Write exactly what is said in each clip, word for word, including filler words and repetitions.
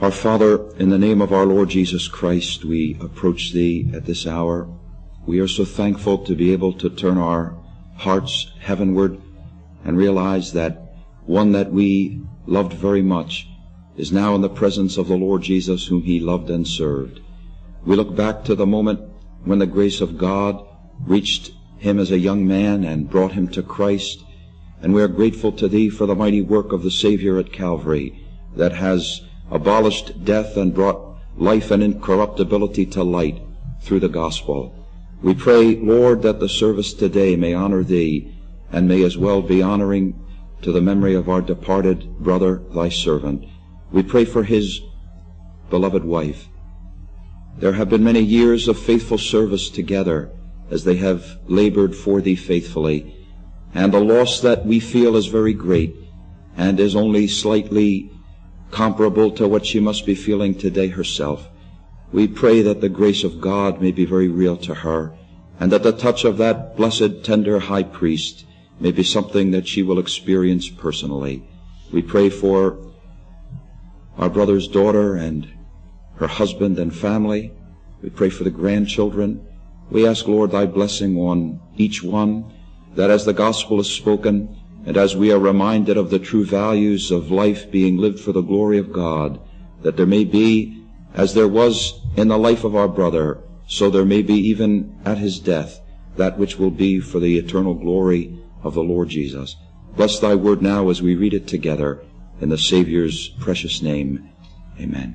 Our Father, in the name of our Lord Jesus Christ, we approach Thee at this hour. We are so thankful to be able to turn our hearts heavenward and realize that one that we loved very much is now in the presence of the Lord Jesus, whom He loved and served. We look back to the moment when the grace of God reached him as a young man and brought him to Christ, and we are grateful to Thee for the mighty work of the Savior at Calvary that has abolished death and brought life and incorruptibility to light through the gospel. We pray, Lord, that the service today may honor Thee and may as well be honoring to the memory of our departed brother, Thy servant. We pray for his beloved wife. There have been many years of faithful service together as they have labored for Thee faithfully, and the loss that we feel is very great and is only slightly comparable to what she must be feeling today herself. We pray that the grace of God may be very real to her, and that the touch of that blessed, tender high priest may be something that she will experience personally. We pray for our brother's daughter and her husband and family. We pray for the grandchildren. We ask, Lord, Thy blessing on each one, that as the gospel is spoken, and as we are reminded of the true values of life being lived for the glory of God, that there may be, as there was in the life of our brother, so there may be even at his death, that which will be for the eternal glory of the Lord Jesus. Bless Thy word now as we read it together, in the Savior's precious name. Amen.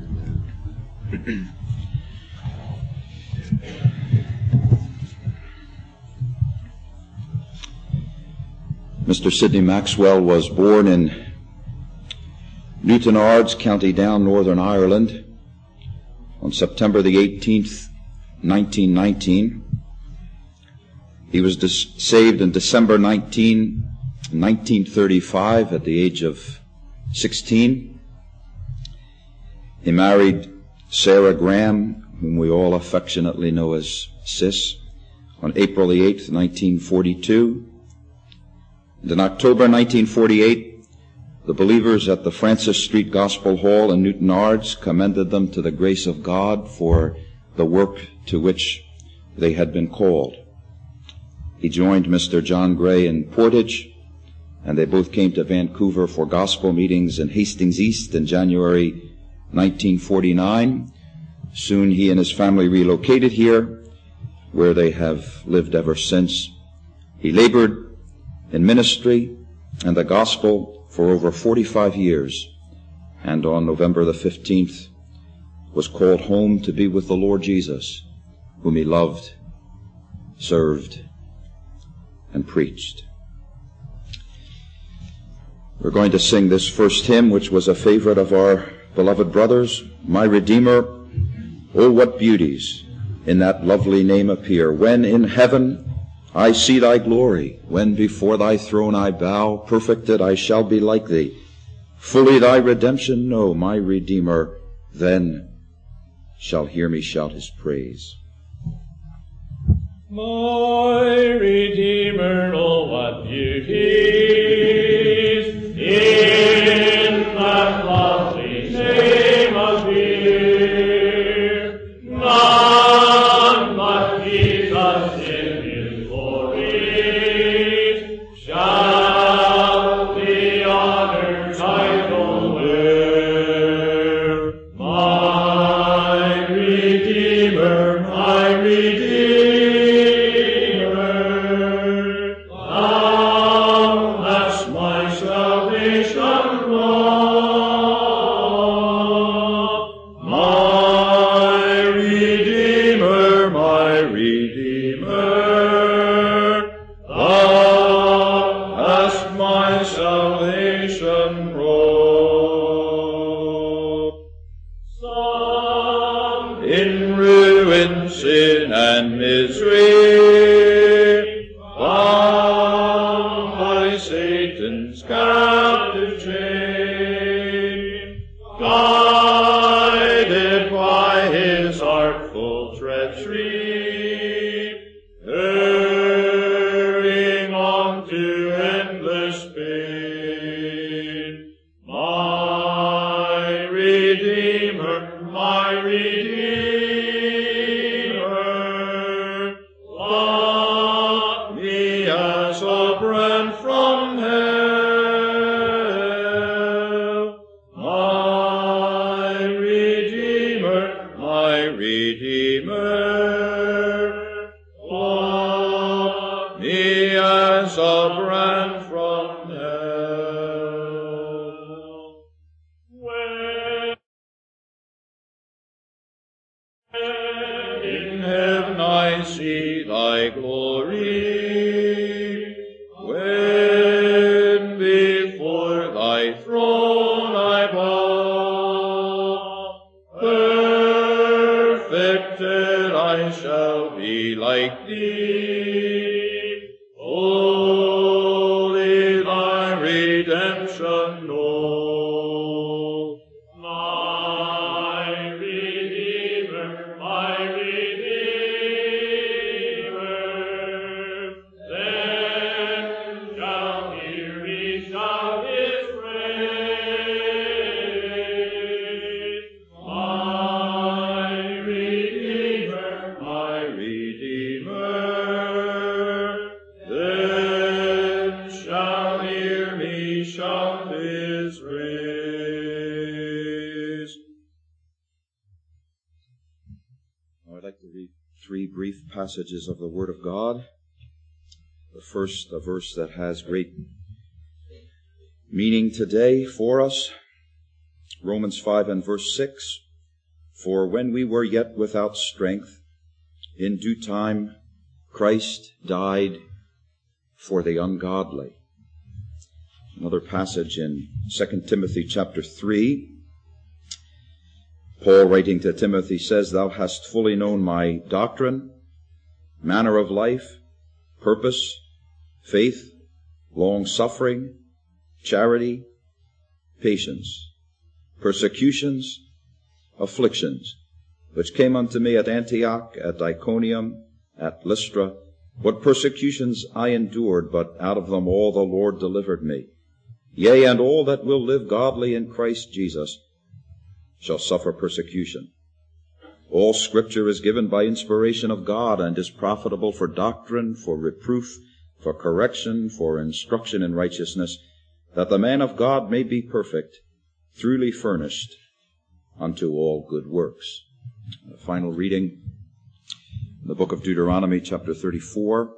Mister Sidney Maxwell was born in Newtonards, County Down, Northern Ireland, on September the eighteenth, nineteen nineteen. He was dis- saved in December nineteenth, nineteen thirty-five at the age of sixteen. He married Sarah Graham, whom we all affectionately know as Sis, on April the eighth, nineteen forty-two. And in October nineteen forty-eight, the believers at the Francis Street Gospel Hall in Newtonards commended them to the grace of God for the work to which they had been called. He joined Mister John Gray in Portage, and they both came to Vancouver for gospel meetings in Hastings East in January nineteen forty-nine. Soon he and his family relocated here, where they have lived ever since. He labored in ministry and the gospel for over forty-five years, and on November the fifteenth was called home to be with the Lord Jesus, whom he loved, served, and preached. We're going to sing this first hymn, which was a favorite of our beloved brothers, My Redeemer. Oh, what beauties in that lovely name appear, when in heaven I see Thy glory, when before Thy throne I bow, perfected I shall be like Thee, fully Thy redemption know, my Redeemer then shall hear me shout His praise. My Redeemer, oh what beauties in that lovely name appear, none but Jesus in His glory shall the honored title wear. My Redeemer, my Redeemer, Thou hast my salvation wrought. My Redeemer, my Redeemer, Thou hast my salvation wrought. Some in ruin, sin, and misery, bound by Satan's captive chain, guided by his artful treachery, hurrying on to endless pain. My Redeemer, my Redeemer, love me as a brand from hell. My Redeemer, my Redeemer, love me as a brand from hell. When in heaven I see thy glory, when before thy throne I bow, perfected I shall be like thee, holy thy redemption know. My Redeemer, my Redeemer, then shall hear me shout his praise. My Redeemer, my Redeemer, then shall hear me shout his praise. I'd like to read three brief passages of the Word of God. The first, a verse that has great meaning today for us. Romans five and verse six. For when we were yet without strength, in due time Christ died for the ungodly. Another passage in Second Timothy chapter three. Paul, writing to Timothy, says, Thou hast fully known my doctrine, manner of life, purpose, faith, long-suffering, charity, patience, persecutions, afflictions, which came unto me at Antioch, at Iconium, at Lystra, what persecutions I endured, but out of them all the Lord delivered me. Yea, and all that will live godly in Christ Jesus shall suffer persecution. All Scripture is given by inspiration of God and is profitable for doctrine, for reproof, for correction, for instruction in righteousness, that the man of God may be perfect, truly furnished unto all good works. The final reading, the book of Deuteronomy, chapter thirty-four.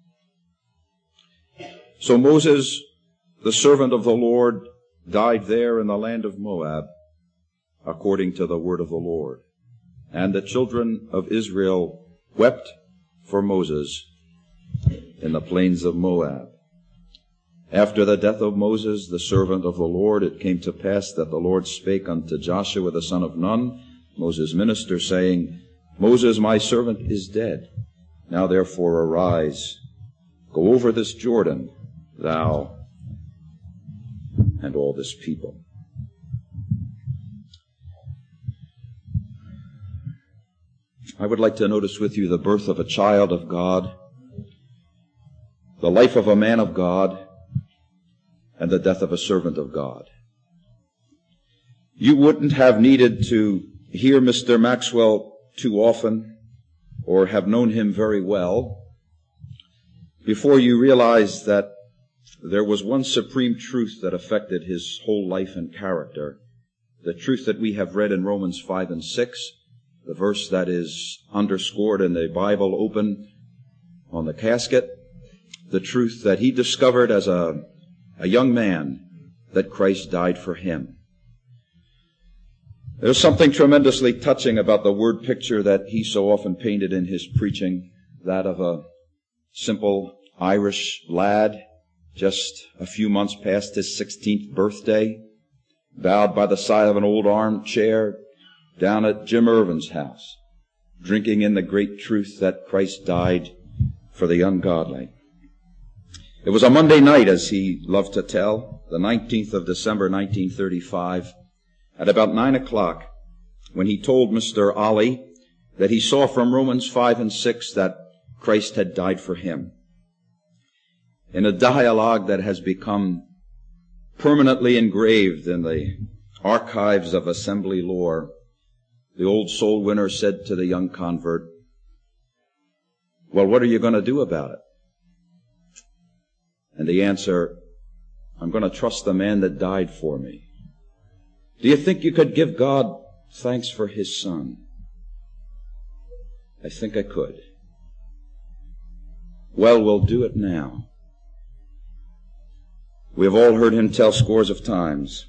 So Moses, the servant of the Lord, died there in the land of Moab, according to the word of the Lord. And the children of Israel wept for Moses in the plains of Moab. After the death of Moses, the servant of the Lord, it came to pass that the Lord spake unto Joshua the son of Nun, Moses' minister, saying, Moses, my servant, is dead. Now therefore arise, go over this Jordan, thou and all this people. I would like to notice with you the birth of a child of God, the life of a man of God, and the death of a servant of God. You wouldn't have needed to hear Mister Maxwell too often or have known him very well before you realized that there was one supreme truth that affected his whole life and character, the truth that we have read in Romans five and six, the verse that is underscored in the Bible open on the casket, the truth that he discovered as a, a young man, that Christ died for him. There's something tremendously touching about the word picture that he so often painted in his preaching, that of a simple Irish lad, just a few months past his sixteenth birthday, bowed by the side of an old armchair down at Jim Irvin's house, drinking in the great truth that Christ died for the ungodly. It was a Monday night, as he loved to tell, the nineteenth of December, nineteen thirty-five, at about nine o'clock, when he told Mister Ollie that he saw from Romans five and six that Christ had died for him. In a dialogue that has become permanently engraved in the archives of assembly lore, the old soul winner said to the young convert, "Well, what are you going to do about it?" And the answer, "I'm going to trust the man that died for me." Do you think you could give God thanks for His Son? I think I could. Well, we'll do it now. We have all heard Him tell scores of times,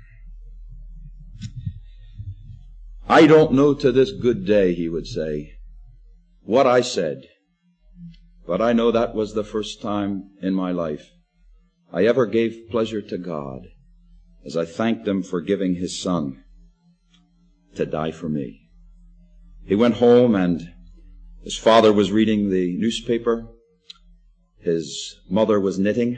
"I don't know to this good day," He would say, "what I said, but I know that was the first time in my life I ever gave pleasure to God as I thanked Him for giving His Son to die for me." He went home and his father was reading the newspaper. His mother was knitting.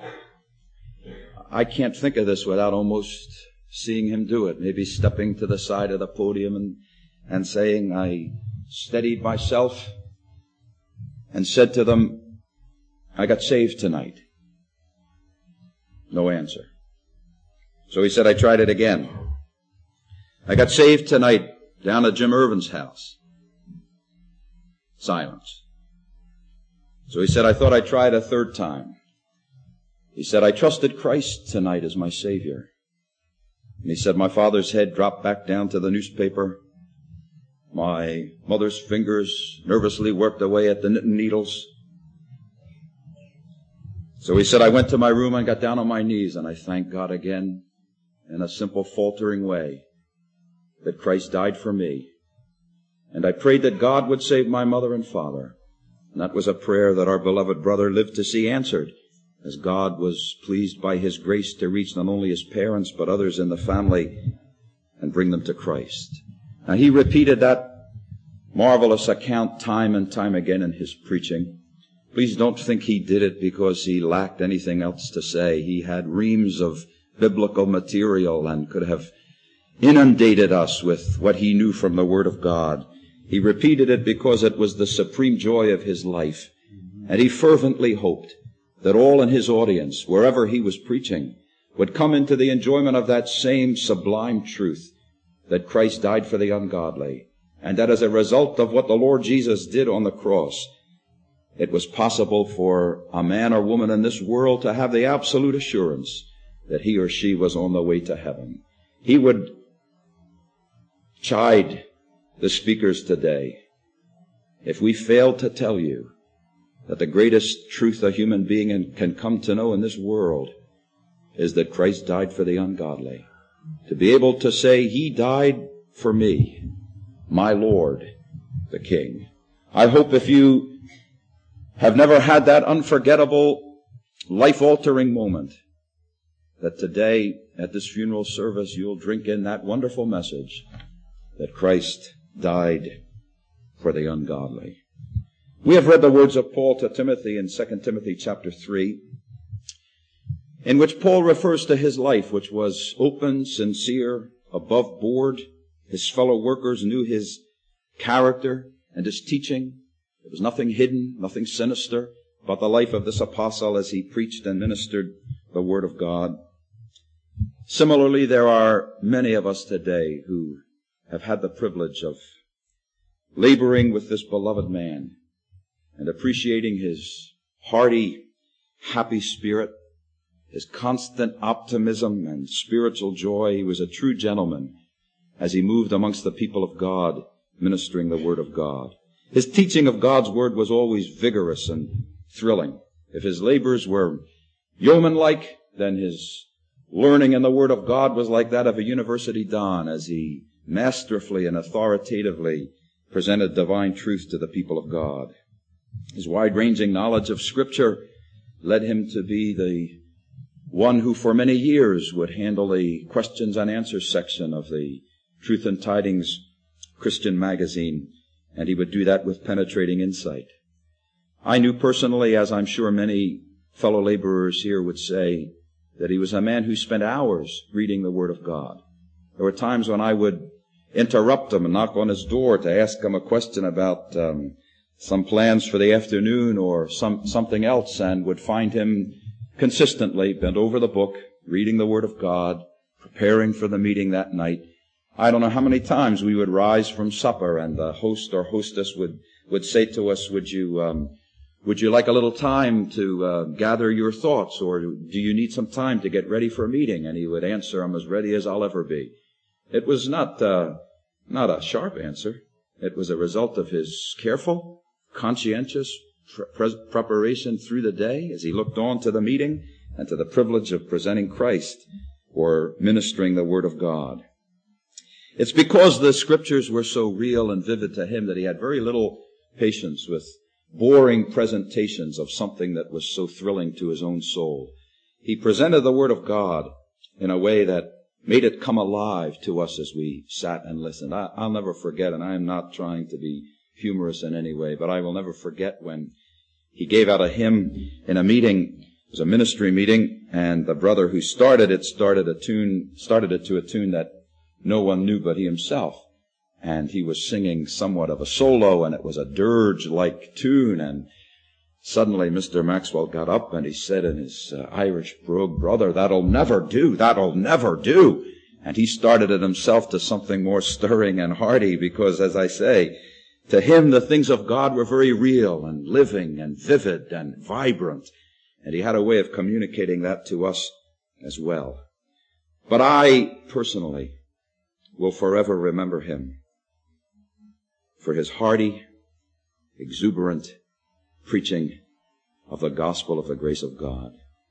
I can't think of this without almost seeing him do it, maybe stepping to the side of the podium and, and saying, I steadied myself and said to them, "I got saved tonight." No answer. So he said, "I tried it again. I got saved tonight down at Jim Irvin's house." Silence. So he said, "I thought I'd try it a third time." He said, "I trusted Christ tonight as my Savior." And he said, my father's head dropped back down to the newspaper. My mother's fingers nervously worked away at the knitting needles. So he said, "I went to my room and got down on my knees and I thanked God again in a simple faltering way that Christ died for me. And I prayed that God would save my mother and father. And that was a prayer that our beloved brother lived to see answered, as God was pleased by His grace to reach not only his parents but others in the family and bring them to Christ." Now he repeated that marvelous account time and time again in his preaching. Please don't think he did it because he lacked anything else to say. He had reams of biblical material and could have inundated us with what he knew from the Word of God. He repeated it because it was the supreme joy of his life. And he fervently hoped that all in his audience, wherever he was preaching, would come into the enjoyment of that same sublime truth, that Christ died for the ungodly, and that as a result of what the Lord Jesus did on the cross, it was possible for a man or woman in this world to have the absolute assurance that he or she was on the way to heaven. He would chide the speakers today if we failed to tell you that the greatest truth a human being can come to know in this world is that Christ died for the ungodly. To be able to say, He died for me, my Lord, the King. I hope if you have never had that unforgettable, life-altering moment, that today at this funeral service you'll drink in that wonderful message that Christ died for the ungodly. We have read the words of Paul to Timothy in Second Timothy chapter three, in which Paul refers to his life, which was open, sincere, above board. His fellow workers knew his character and his teaching. There was nothing hidden, nothing sinister about the life of this apostle as he preached and ministered the Word of God. Similarly, there are many of us today who have had the privilege of laboring with this beloved man and appreciating his hearty, happy spirit, his constant optimism and spiritual joy. He was a true gentleman as he moved amongst the people of God, ministering the Word of God. His teaching of God's Word was always vigorous and thrilling. If his labors were yeoman-like, then his learning in the Word of God was like that of a university don, as he masterfully and authoritatively presented divine truth to the people of God. His wide-ranging knowledge of Scripture led him to be the one who for many years would handle the questions and answers section of the Truth and Tidings Christian magazine, and he would do that with penetrating insight. I knew personally, as I'm sure many fellow laborers here would say, that he was a man who spent hours reading the Word of God. There were times when I would interrupt him and knock on his door to ask him a question about um, some plans for the afternoon or some something else, and would find him consistently bent over the book, reading the Word of God, preparing for the meeting that night. I don't know how many times we would rise from supper and the host or hostess would, would say to us, would you, um, would you like a little time to uh, gather your thoughts, or do you need some time to get ready for a meeting? And he would answer, I'm as ready as I'll ever be. It was not, uh, not a sharp answer. It was a result of his careful, conscientious pre- preparation through the day as he looked on to the meeting and to the privilege of presenting Christ or ministering the Word of God. It's because the Scriptures were so real and vivid to him that he had very little patience with boring presentations of something that was so thrilling to his own soul. He presented the Word of God in a way that made it come alive to us as we sat and listened. I, I'll never forget, and I am not trying to be humorous in any way, but I will never forget when he gave out a hymn in a meeting. It was a ministry meeting, and the brother who started it started a tune, started it to a tune that no one knew but he himself. And he was singing somewhat of a solo, and it was a dirge-like tune, and suddenly Mister Maxwell got up and he said in his uh, Irish brogue, brother, that'll never do, that'll never do. And he started it himself to something more stirring and hearty, because, as I say, to him the things of God were very real and living and vivid and vibrant. And he had a way of communicating that to us as well. But I, personally, will forever remember him for his hearty, exuberant preaching of the gospel of the grace of God.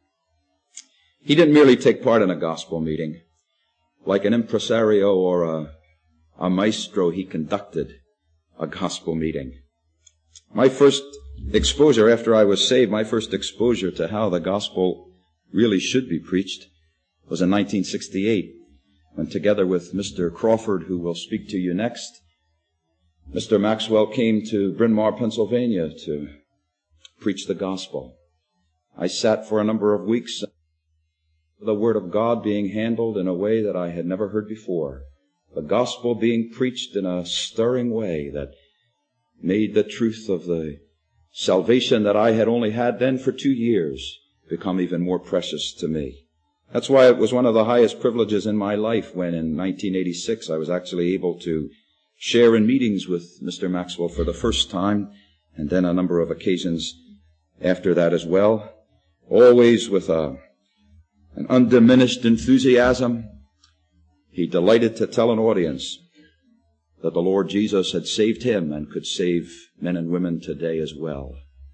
He didn't merely take part in a gospel meeting. Like an impresario or a, a maestro, he conducted a gospel meeting. My first exposure after I was saved, my first exposure to how the gospel really should be preached was in nineteen sixty-eight, when together with Mister Crawford, who will speak to you next, Mister Maxwell came to Bryn Mawr, Pennsylvania to preach the gospel. I sat for a number of weeks, the Word of God being handled in a way that I had never heard before. The gospel being preached in a stirring way that made the truth of the salvation that I had only had then for two years become even more precious to me. That's why it was one of the highest privileges in my life when in nineteen eighty-six I was actually able to share in meetings with Mister Maxwell for the first time, and then a number of occasions after that as well, always with a, an undiminished enthusiasm. He delighted to tell an audience that the Lord Jesus had saved him and could save men and women today as well.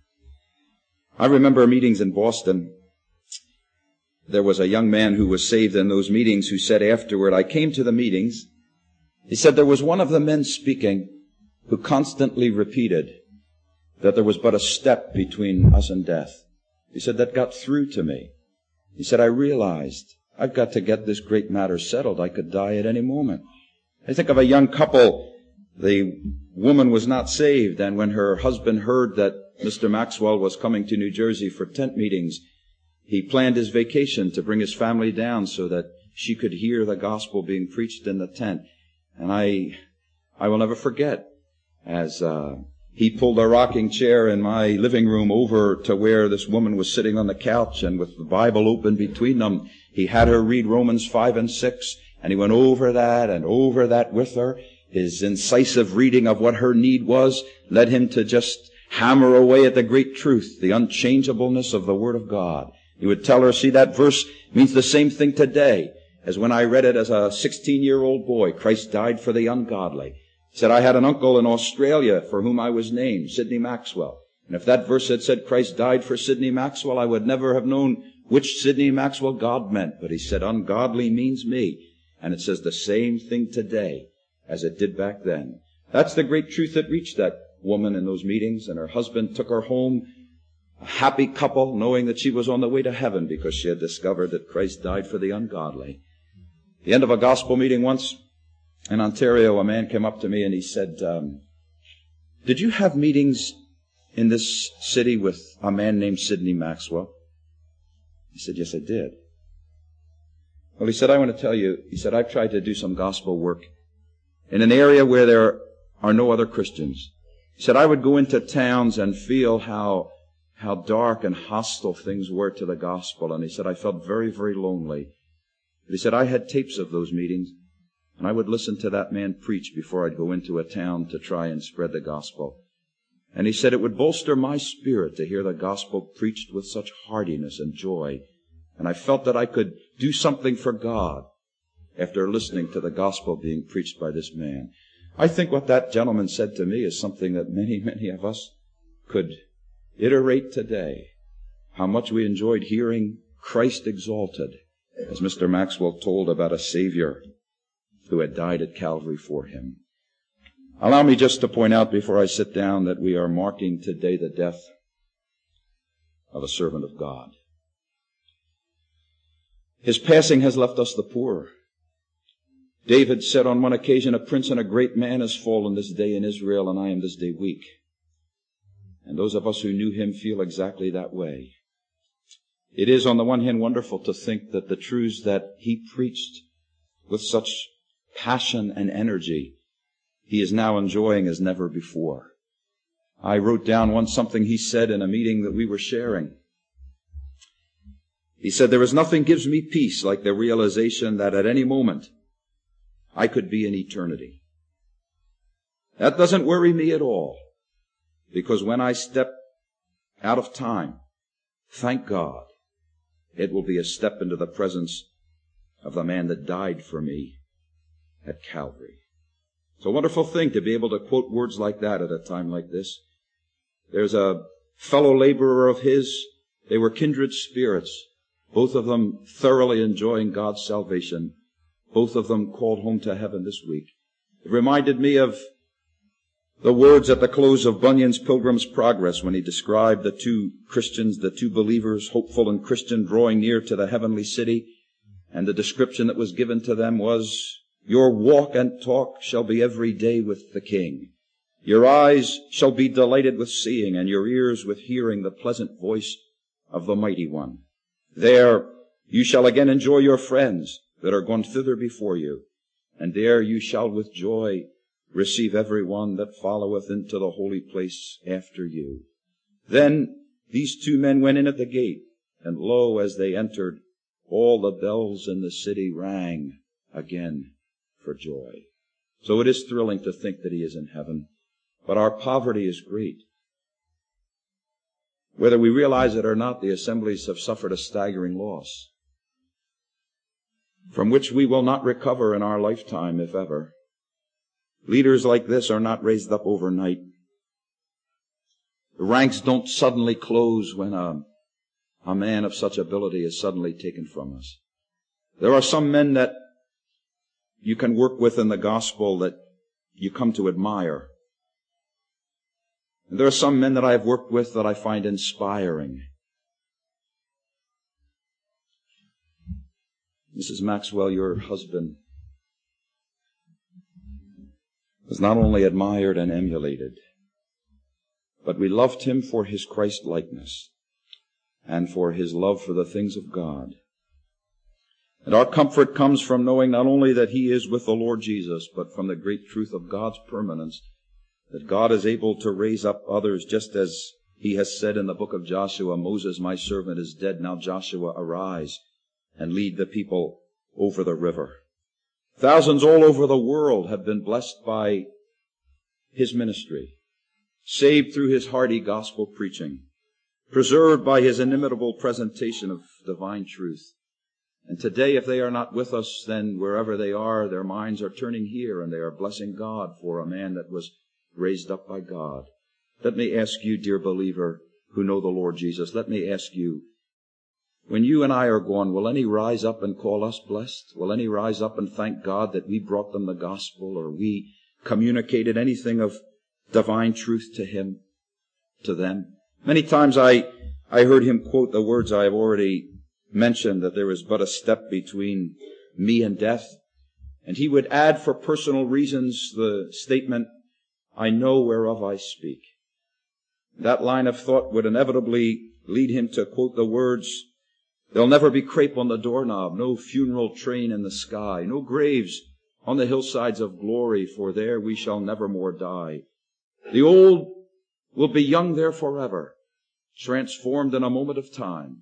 I remember meetings in Boston. There was a young man who was saved in those meetings who said afterward, I came to the meetings. He said there was one of the men speaking who constantly repeated that there was but a step between us and death. He said that got through to me. He said, I realized I've got to get this great matter settled. I could die at any moment. I think of a young couple. The woman was not saved, and when her husband heard that Mister Maxwell was coming to New Jersey for tent meetings, he planned his vacation to bring his family down so that she could hear the gospel being preached in the tent. And I, I will never forget as uh, he pulled a rocking chair in my living room over to where this woman was sitting on the couch, and with the Bible open between them, he had her read Romans five and six, and he went over that and over that with her. His incisive reading of what her need was led him to just hammer away at the great truth, the unchangeableness of the Word of God. He would tell her, see, that verse means the same thing today as when I read it as a sixteen-year-old boy. Christ died for the ungodly. He said, I had an uncle in Australia for whom I was named, Sidney Maxwell. And if that verse had said Christ died for Sidney Maxwell, I would never have known which Sidney Maxwell God meant. But he said, ungodly means me. And it says the same thing today as it did back then. That's the great truth that reached that woman in those meetings. And her husband took her home, a happy couple, knowing that she was on the way to heaven because she had discovered that Christ died for the ungodly. At the end of a gospel meeting once in Ontario, a man came up to me and he said, um, did you have meetings in this city with a man named Sidney Maxwell? He said, yes, I did. Well, he said, I want to tell you, he said, I've tried to do some gospel work in an area where there are no other Christians. He said, I would go into towns and feel how, how dark and hostile things were to the gospel. And he said, I felt very, very lonely. But he said, I had tapes of those meetings, and I would listen to that man preach before I'd go into a town to try and spread the gospel. And he said, it would bolster my spirit to hear the gospel preached with such heartiness and joy. And I felt that I could do something for God after listening to the gospel being preached by this man. I think what that gentleman said to me is something that many, many of us could iterate today. How much we enjoyed hearing Christ exalted, as Mister Maxwell told about a Savior who had died at Calvary for him. Allow me just to point out before I sit down that we are marking today the death of a servant of God. His passing has left us the poor. David said on one occasion, a prince and a great man has fallen this day in Israel, and I am this day weak. And those of us who knew him feel exactly that way. It is, on the one hand, wonderful to think that the truths that he preached with such passion and energy, he is now enjoying as never before. I wrote down once something he said in a meeting that we were sharing. He said, there is nothing gives me peace like the realization that at any moment I could be in eternity. That doesn't worry me at all, because when I step out of time, thank God, it will be a step into the presence of the man that died for me at Calvary. It's a wonderful thing to be able to quote words like that at a time like this. There's a fellow laborer of his. They were kindred spirits, both of them thoroughly enjoying God's salvation. Both of them called home to heaven this week. It reminded me of the words at the close of Bunyan's Pilgrim's Progress when he described the two Christians, the two believers, hopeful and Christian, drawing near to the heavenly city. And the description that was given to them was, your walk and talk shall be every day with the King. Your eyes shall be delighted with seeing, and your ears with hearing the pleasant voice of the Mighty One. There you shall again enjoy your friends that are gone thither before you, and there you shall with joy receive every one that followeth into the holy place after you. Then these two men went in at the gate, and lo, as they entered, all the bells in the city rang again for joy. So it is thrilling to think that he is in heaven, but our poverty is great. Whether we realize it or not, the assemblies have suffered a staggering loss, from which we will not recover in our lifetime, if ever. Leaders like this are not raised up overnight. The ranks don't suddenly close when a, a man of such ability is suddenly taken from us. There are some men that you can work with in the gospel that you come to admire. And there are some men that I have worked with that I find inspiring. Missus Maxwell, your husband, was not only admired and emulated, but we loved him for his Christ-likeness and for his love for the things of God. And our comfort comes from knowing not only that he is with the Lord Jesus, but from the great truth of God's permanence, that God is able to raise up others, just as he has said in the book of Joshua, Moses, my servant, is dead. Now Joshua, arise and lead the people over the river. Thousands all over the world have been blessed by his ministry, saved through his hearty gospel preaching, preserved by his inimitable presentation of divine truth. And today, if they are not with us, then wherever they are, their minds are turning here, and they are blessing God for a man that was raised up by God. Let me ask you, dear believer, who know the Lord Jesus, let me ask you, when you and I are gone, will any rise up and call us blessed? Will any rise up and thank God that we brought them the gospel, or we communicated anything of divine truth to him, to them? Many times I, I heard him quote the words I have already mentioned, that there is but a step between me and death. And he would add for personal reasons the statement, I know whereof I speak. That line of thought would inevitably lead him to quote the words, there'll never be crepe on the doorknob, no funeral train in the sky, no graves on the hillsides of glory, for there we shall never more die. The old will be young there forever, transformed in a moment of time.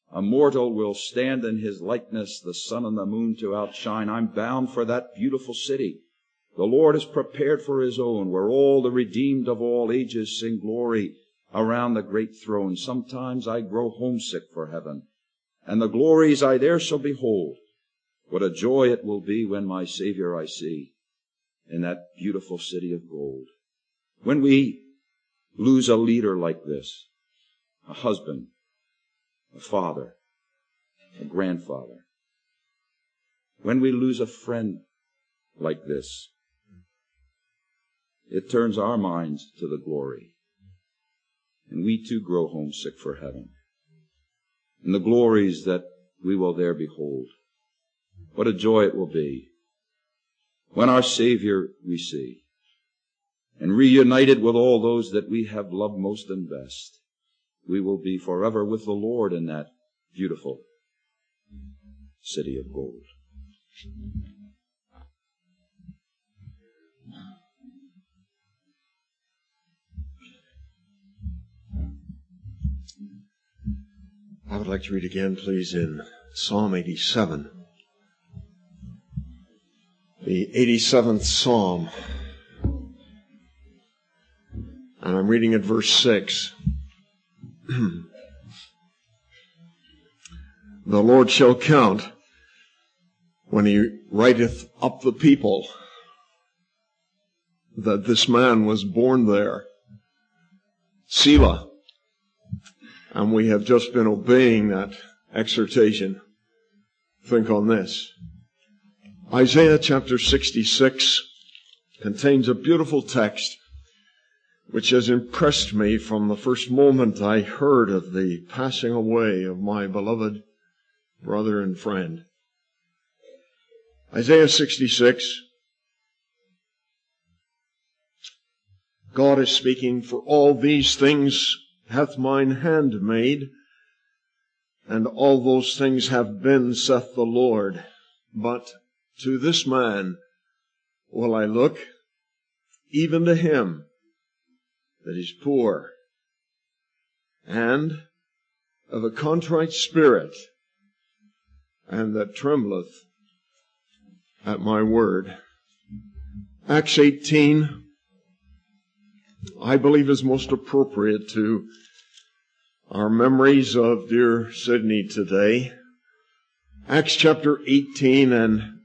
A mortal will stand in his likeness, the sun and the moon to outshine. I'm bound for that beautiful city the Lord has prepared for his own, where all the redeemed of all ages sing glory around the great throne. Sometimes I grow homesick for heaven, and the glories I there shall behold. What a joy it will be when my Savior I see in that beautiful city of gold. When we lose a leader like this, a husband, a father, a grandfather, when we lose a friend like this, it turns our minds to the glory. And we too grow homesick for heaven and the glories that we will there behold. What a joy it will be when our Savior we see, and reunited with all those that we have loved most and best, we will be forever with the Lord in that beautiful city of gold. I would like to read again, please, in Psalm eighty-seven. The eighty-seventh Psalm. And I'm reading at verse six. The Lord shall count when he writeth up the people that this man was born there. Selah. And we have just been obeying that exhortation. Think on this. Isaiah chapter sixty-six contains a beautiful text which has impressed me from the first moment I heard of the passing away of my beloved brother and friend. Isaiah sixty-six, God is speaking, "For all these things hath mine hand made, and all those things have been, saith the Lord. But to this man will I look, even to him that is poor, and of a contrite spirit, and that trembleth at my word." Acts eighteen, I believe, is most appropriate to our memories of dear Sydney today. Acts chapter eighteen and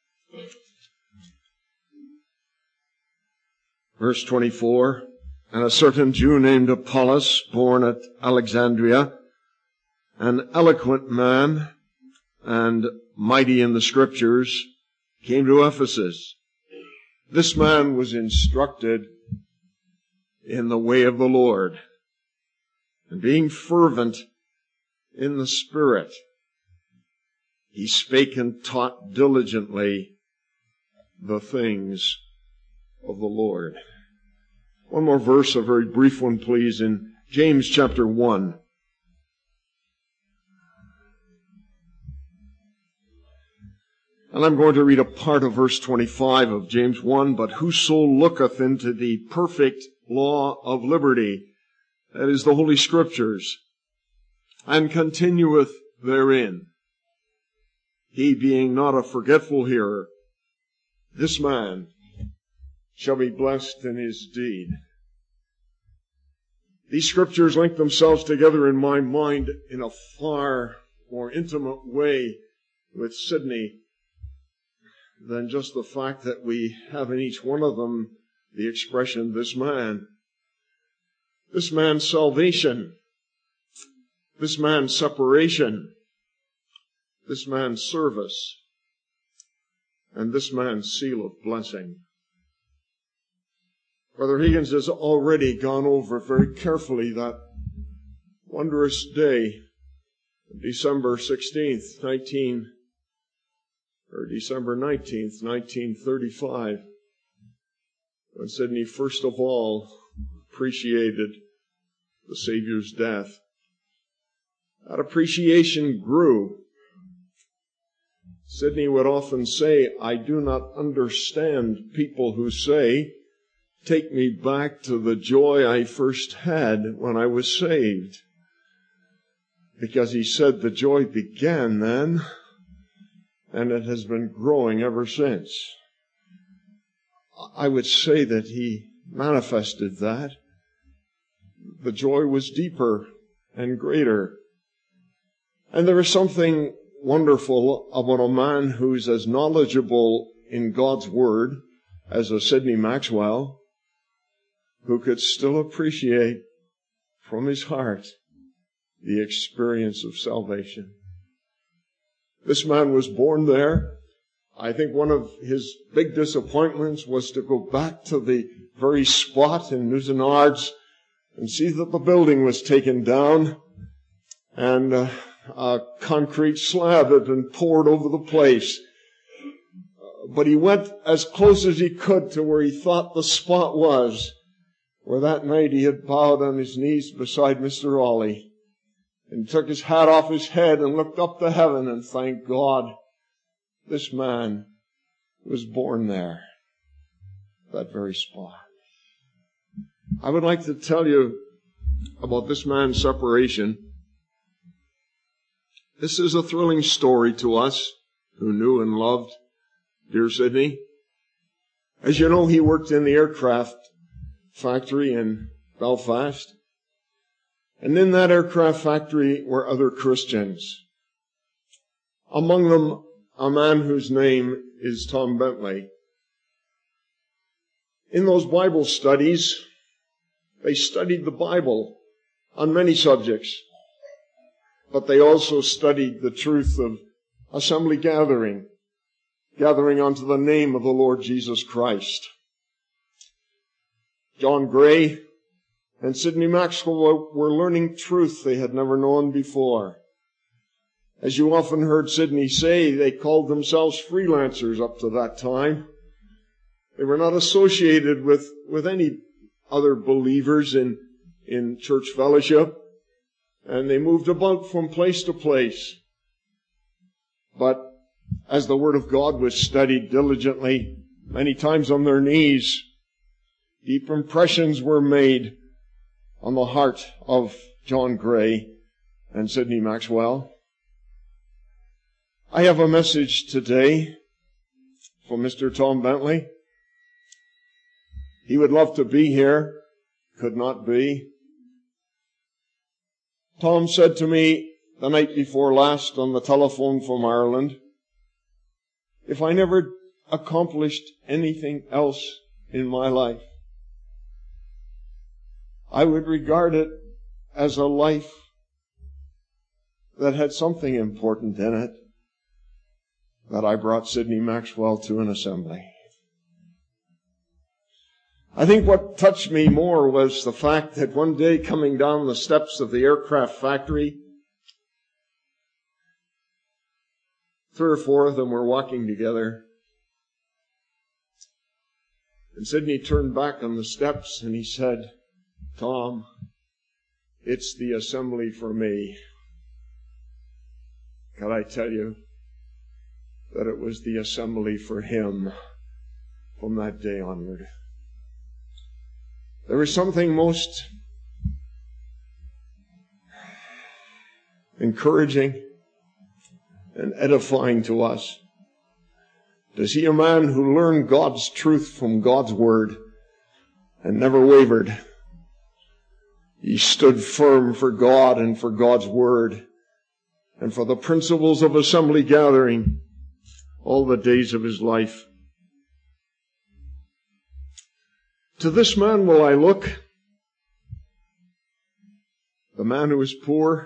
verse twenty-four. "And a certain Jew named Apollos, born at Alexandria, an eloquent man and mighty in the Scriptures, came to Ephesus. This man was instructed in the way of the Lord, and being fervent in the Spirit, he spake and taught diligently the things of the Lord." One more verse, a very brief one, please, in James chapter one. And I'm going to read a part of verse twenty-five of James one. "But whoso looketh into the perfect law of liberty," that is the Holy Scriptures, "and continueth therein, he being not a forgetful hearer, this man shall be blessed in his deed." These Scriptures link themselves together in my mind in a far more intimate way with Sydney than just the fact that we have in each one of them the expression, "this man." This man's salvation, this man's separation, this man's service, and this man's seal of blessing. Brother Higgins has already gone over very carefully that wondrous day, December sixteenth, nineteen, or December nineteenth, nineteen thirty-five, when Sydney first of all appreciated the Savior's death. That appreciation grew. Sydney would often say, "I do not understand people who say, 'Take me back to the joy I first had when I was saved.' because he said the joy began then, and it has been growing ever since. I would say that he manifested that. The joy was deeper and greater. And there is something wonderful about a man who's as knowledgeable in God's Word as a Sidney Maxwell, who could still appreciate from his heart the experience of salvation. This man was born there. I think one of his big disappointments was to go back to the very spot in Newtonards and see that the building was taken down and uh, a concrete slab had been poured over the place. But he went as close as he could to where he thought the spot was, where that night he had bowed on his knees beside Mister Ollie, and took his hat off his head and looked up to heaven and thanked God. This man was born there, that very spot. I would like to tell you about this man's separation. This is a thrilling story to us who knew and loved dear Sidney. As you know, he worked in the aircraft factory in Belfast. And in that aircraft factory were other Christians. Among them, a man whose name is Tom Bentley. In those Bible studies, they studied the Bible on many subjects, but they also studied the truth of assembly gathering, gathering unto the name of the Lord Jesus Christ. John Gray and Sidney Maxwell were learning truth they had never known before. As you often heard Sidney say, they called themselves freelancers up to that time. They were not associated with, with any other believers in, in church fellowship, and they moved about from place to place. But as the Word of God was studied diligently, many times on their knees, deep impressions were made on the heart of John Gray and Sidney Maxwell. I have a message today for Mister Tom Bentley. He would love to be here, could not be. Tom said to me the night before last on the telephone from Ireland, if I never accomplished anything else in my life, I would regard it as a life that had something important in it, that I brought Sidney Maxwell to an assembly. I think what touched me more was the fact that one day coming down the steps of the aircraft factory, three or four of them were walking together, and Sidney turned back on the steps and he said, Tom, it's the assembly for me. Can I tell you that it was the assembly for him from that day onward? There is something most encouraging and edifying to us to see a man who learned God's truth from God's Word and never wavered. He stood firm for God and for God's Word and for the principles of assembly gathering all the days of his life. To this man will I look, the man who is poor,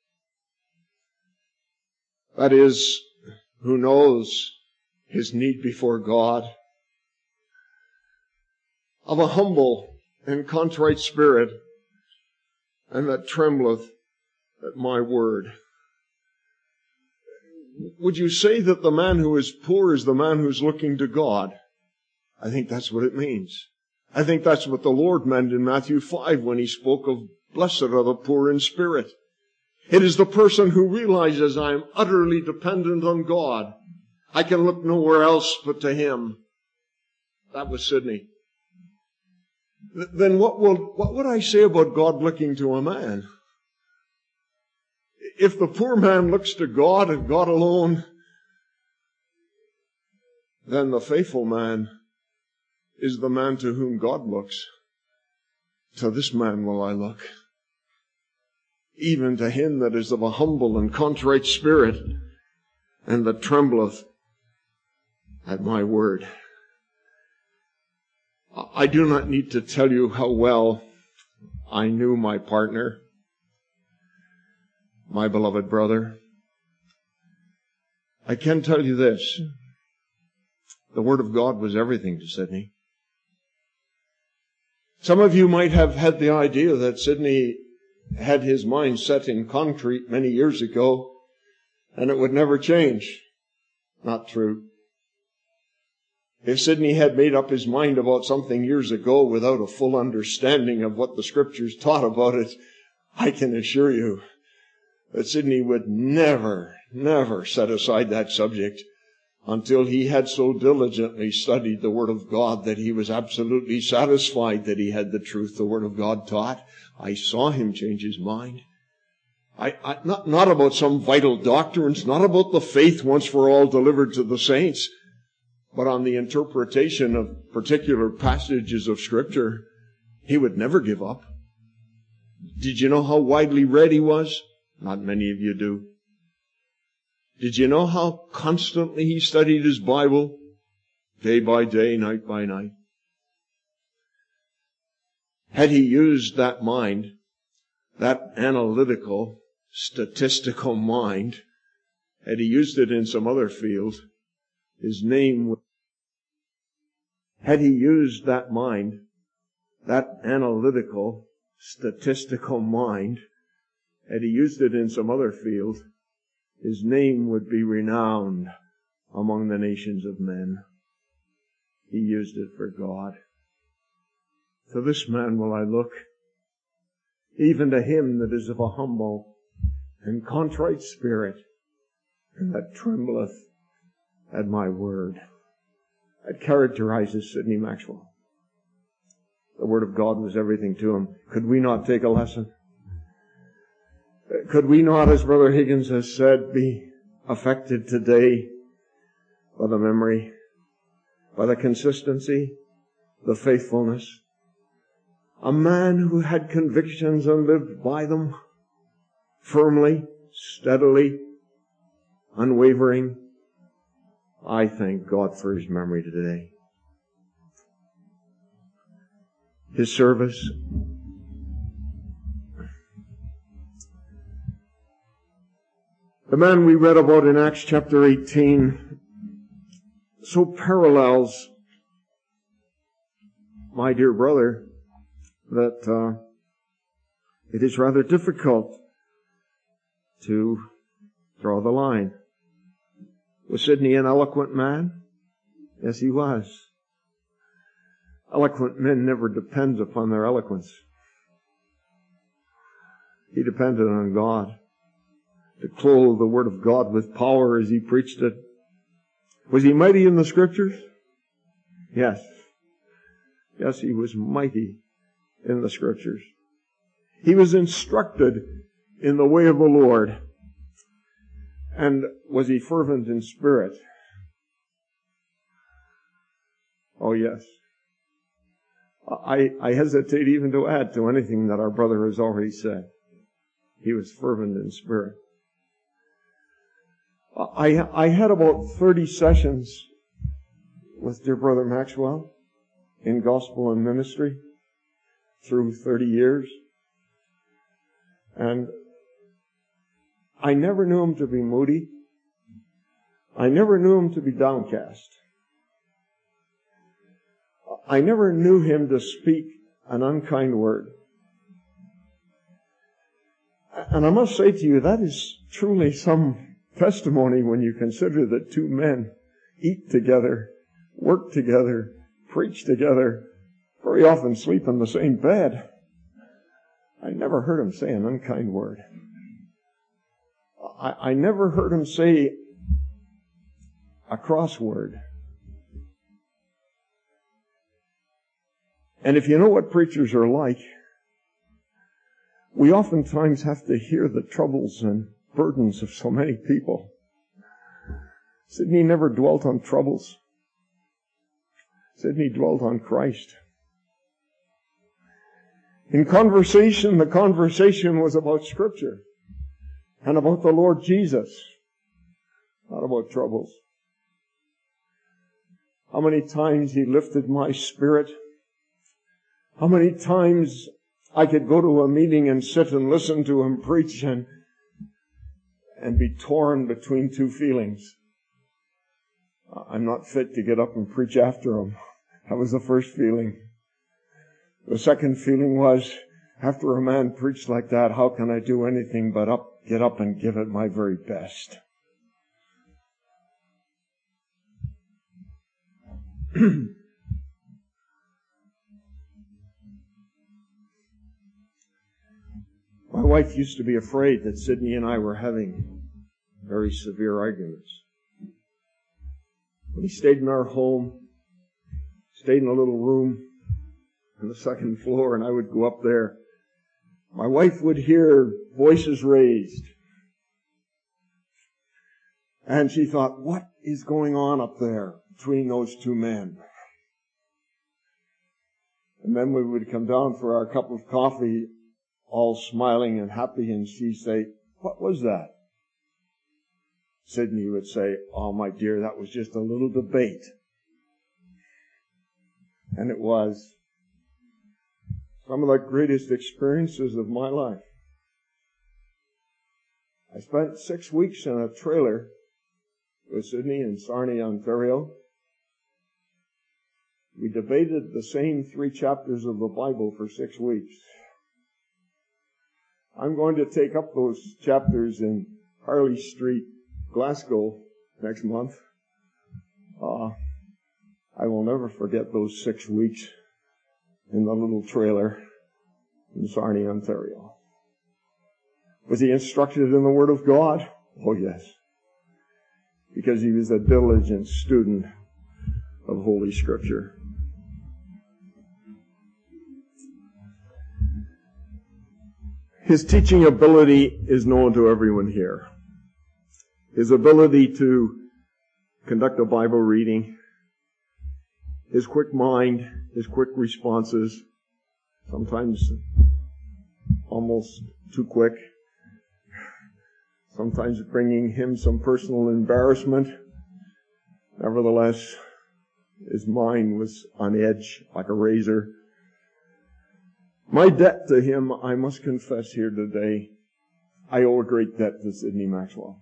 that is, who knows his need before God, of a humble and contrite spirit, and that trembleth at my word. Would you say that the man who is poor is the man who's looking to God? I think that's what it means. I think that's what the Lord meant in Matthew five when he spoke of blessed are the poor in spirit. It is the person who realizes I am utterly dependent on God. I can look nowhere else but to Him. That was Sidney. Then what will, what would I say about God looking to a man? if the poor man looks to God and God alone, then the faithful man is the man to whom God looks. To this man will I look, even to him that is of a humble and contrite spirit, and that trembleth at my word. I do not need to tell you how well I knew my partner, my beloved brother. I can tell you this. The Word of God was everything to Sidney. Some of you might have had the idea that Sidney had his mind set in concrete many years ago, and it would never change. Not true. If Sidney had made up his mind about something years ago without a full understanding of what the Scriptures taught about it, I can assure you that Sidney would never, never set aside that subject until he had so diligently studied the Word of God that he was absolutely satisfied that he had the truth the Word of God taught. I saw him change his mind. I, I, not, not about some vital doctrines, not about the faith once for all delivered to the saints, but on the interpretation of particular passages of Scripture. He would never give up. Did you know how widely read he was? Not many of you do. Did you know how constantly he studied his Bible? Day by day, night by night. Had he used that mind, that analytical, statistical mind, had he used it in some other field, his name would... Had he used that mind, that analytical, statistical mind, had he used it in some other field, his name would be renowned among the nations of men. He used it for God. To this man will I look, even to him that is of a humble and contrite spirit, and that trembleth at my word. That characterizes Sidney Maxwell. The Word of God was everything to him. Could we not take a lesson? Could we not, as Brother Higgins has said, be affected today by the memory, by the consistency, the faithfulness? A man who had convictions and lived by them firmly, steadily, unwavering. I thank God for his memory today. His service. The man we read about in Acts chapter eighteen so parallels my dear brother that uh, it is rather difficult to draw the line. Was Sidney an eloquent man? Yes, he was. Eloquent men never depend upon their eloquence. He depended on God to clothe the Word of God with power as he preached it. Was he mighty in the Scriptures? Yes. Yes, he was mighty in the Scriptures. He was instructed in the way of the Lord. And was he fervent in spirit? Oh, yes. I, I hesitate even to add to anything that our brother has already said. He was fervent in spirit. I, I had about thirty sessions with dear Brother Maxwell in gospel and ministry through thirty years. And I never knew him to be moody. I never knew him to be downcast. I never knew him to speak an unkind word. And I must say to you, that is truly some testimony when you consider that two men eat together, work together, preach together, very often sleep in the same bed. I never heard him say an unkind word. I, I never heard him say a cross word. And if you know what preachers are like, we oftentimes have to hear the troubles and burdens of so many people. Sidney never dwelt on troubles. Sidney dwelt on Christ. In conversation, the conversation was about Scripture and about the Lord Jesus, not about troubles. How many times he lifted my spirit. How many times I could go to a meeting and sit and listen to him preach and, and be torn between two feelings. I'm not fit to get up and preach after him. That was the first feeling. The second feeling was, after a man preached like that, how can I do anything but up, get up and give it my very best? My wife used to be afraid that Sidney and I were having very severe arguments. When he stayed in our home, stayed in a little room on the second floor, and I would go up there, my wife would hear voices raised. And she thought, what is going on up there between those two men? And then we would come down for our cup of coffee, all smiling and happy, and she'd say, what was that? Sidney would say, oh, my dear, that was just a little debate. And it was some of the greatest experiences of my life. I spent six weeks in a trailer with Sidney in Sarnia, Ontario. We debated the same three chapters of the Bible for six weeks. I'm going to take up those chapters in Harley Street, Glasgow, next month. Uh, I will never forget those six weeks in the little trailer in Sarnia, Ontario. Was he instructed in the Word of God? Oh, yes. Because he was a diligent student of Holy Scripture. His teaching ability is known to everyone here. His ability to conduct a Bible reading, his quick mind, his quick responses, sometimes almost too quick, sometimes bringing him some personal embarrassment. Nevertheless, his mind was on edge like a razor. My debt to him, I must confess here today, I owe a great debt to Sidney Maxwell.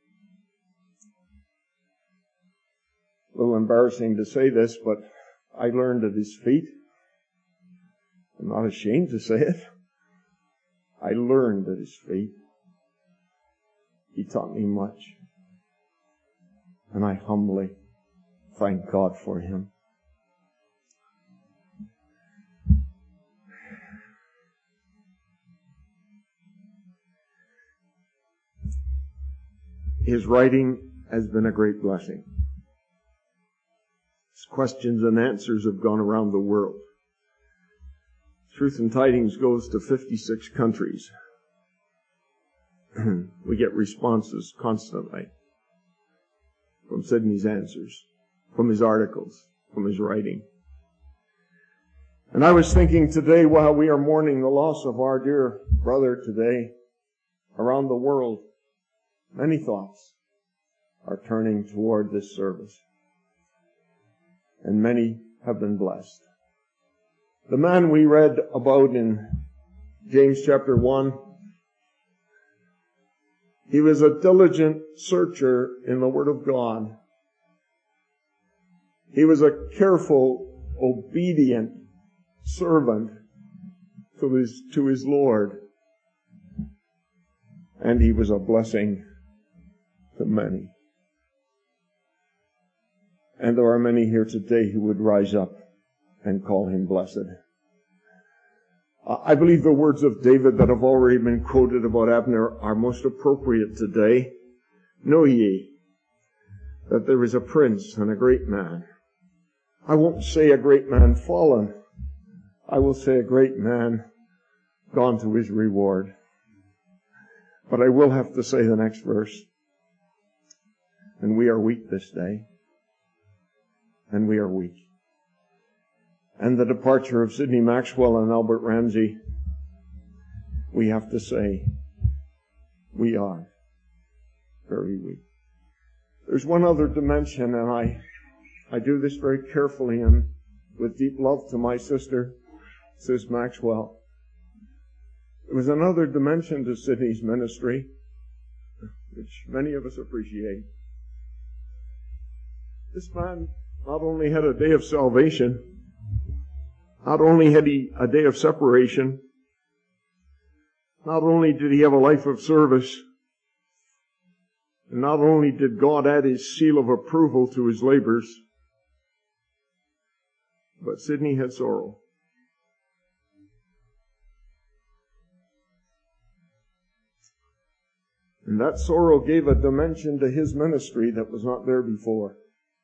A little embarrassing to say this, but I learned at his feet. I'm not ashamed to say it. I learned at his feet. He taught me much. And I humbly thank God for him. His writing has been a great blessing. His questions and answers have gone around the world. Truth and Tidings goes to fifty-six countries. We get responses constantly from Sidney's answers, from his articles, from his writing. And I was thinking today, while we are mourning the loss of our dear brother today, around the world, many thoughts are turning toward this service. And many have been blessed. The man we read about in James chapter one, he was a diligent searcher in the Word of God. He was a careful, obedient servant to his, to his Lord. And he was a blessing to many. And there are many here today who would rise up and call him blessed. I believe the words of David that have already been quoted about Abner are most appropriate today. Know ye that there is a prince and a great man. I won't say a great man fallen. I will say a great man gone to his reward. But I will have to say the next verse. And we are weak this day. And we are weak. And the departure of Sidney Maxwell and Albert Ramsey, we have to say, we are very weak. There's one other dimension, and I, I do this very carefully and with deep love to my sister, Sis Maxwell. There was another dimension to Sidney's ministry, which many of us appreciate. This man not only had a day of salvation, not only had he a day of separation, not only did he have a life of service, and not only did God add his seal of approval to his labors, but Sidney had sorrow. And that sorrow gave a dimension to his ministry that was not there before.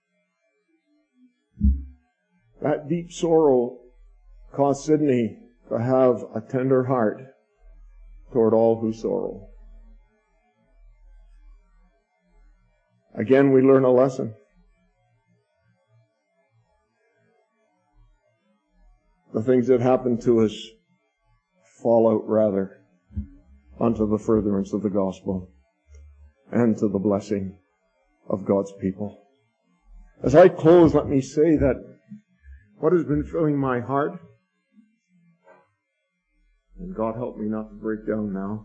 That deep sorrow caused Sidney to have a tender heart toward all who sorrow. Again, we learn a lesson. The things that happen to us fall out rather unto the furtherance of the gospel and to the blessing of God's people. As I close, let me say that what has been filling my heart, and God help me not to break down now,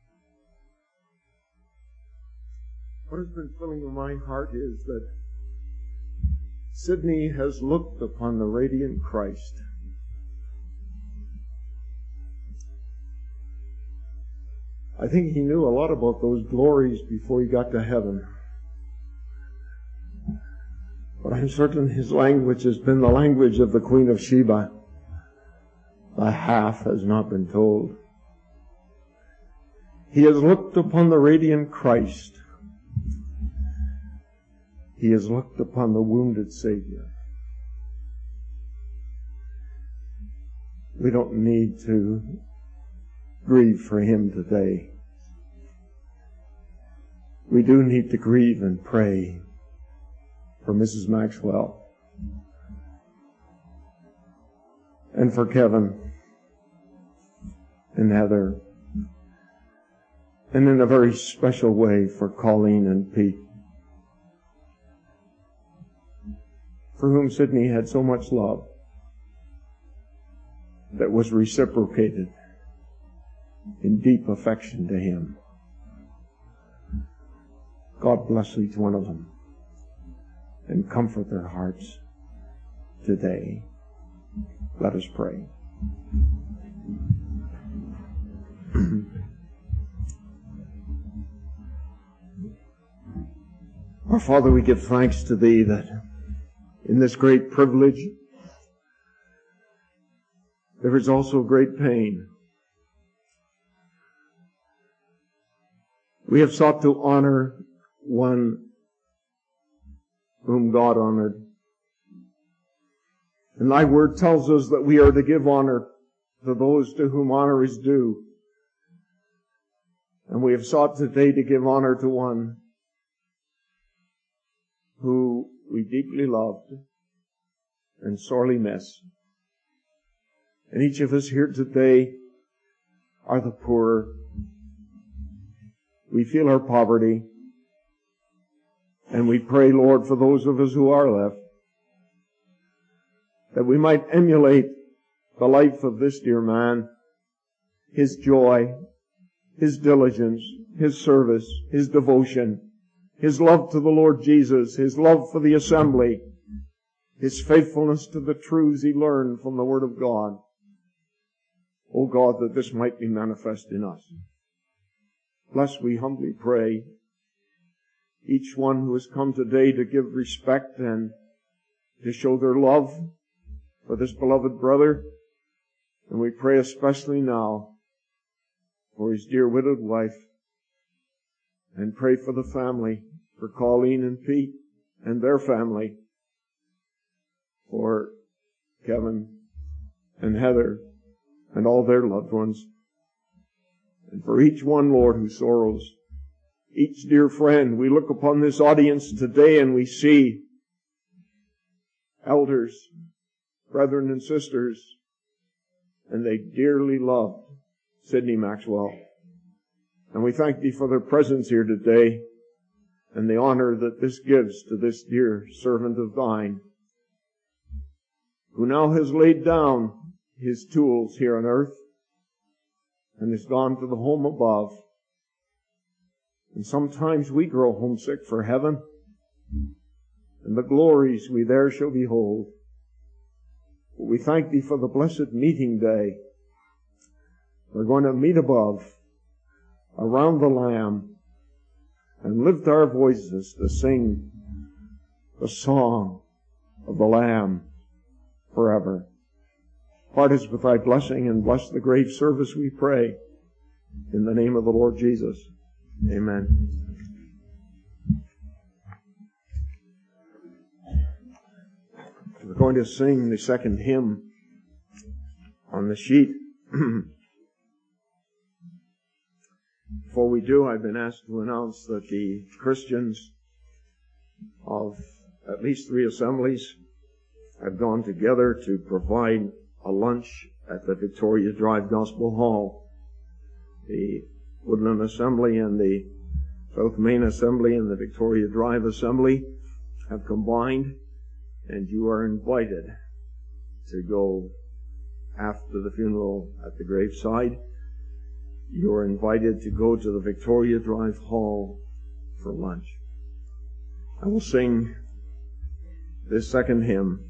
what has been filling my heart is that Sidney has looked upon the radiant Christ. I think he knew a lot about those glories before he got to heaven. But I'm certain his language has been the language of the Queen of Sheba. The half has not been told. He has looked upon the radiant Christ. He has looked upon the wounded Savior. We don't need to grieve for him today. We do need to grieve and pray for Missus Maxwell and for Kevin and Heather, and in a very special way for Colleen and Pete, for whom Sidney had so much love that was reciprocated in deep affection to him. God bless each one of them and comfort their hearts today. Let us pray. Our Father, we give thanks to Thee that in this great privilege there is also great pain. We have sought to honor one whom God honored. And Thy word tells us that we are to give honor to those to whom honor is due. And we have sought today to give honor to one who we deeply loved and sorely miss. And each of us here today are the poor. We feel our poverty. And we pray, Lord, for those of us who are left, that we might emulate the life of this dear man, his joy, his diligence, his service, his devotion, his love to the Lord Jesus, his love for the assembly, his faithfulness to the truths he learned from the Word of God. O God, that this might be manifest in us. Bless, we humbly pray, each one who has come today to give respect and to show their love for this beloved brother. And we pray especially now for his dear widowed wife, and pray for the family, for Colleen and Pete and their family, for Kevin and Heather and all their loved ones. And for each one, Lord, who sorrows, each dear friend, we look upon this audience today and we see elders, brethren and sisters, and they dearly loved Sidney Maxwell. And we thank Thee for their presence here today and the honor that this gives to this dear servant of Thine, who now has laid down his tools here on earth and has gone to the home above. And sometimes we grow homesick for heaven and the glories we there shall behold. But we thank Thee for the blessed meeting day. We're going to meet above, around the Lamb, and lift our voices to sing the song of the Lamb forever. Part us with Thy blessing and bless the grave service, we pray. In the name of the Lord Jesus. Amen. We're going to sing the second hymn on the sheet. Before we do, I've been asked to announce that the Christians of at least three assemblies have gone together to provide a lunch at the Victoria Drive Gospel Hall. The Woodland Assembly and the South Main Assembly and the Victoria Drive Assembly have combined, and you are invited to go after the funeral at the graveside. You are invited to go to the Victoria Drive Hall for lunch. I will sing this second hymn.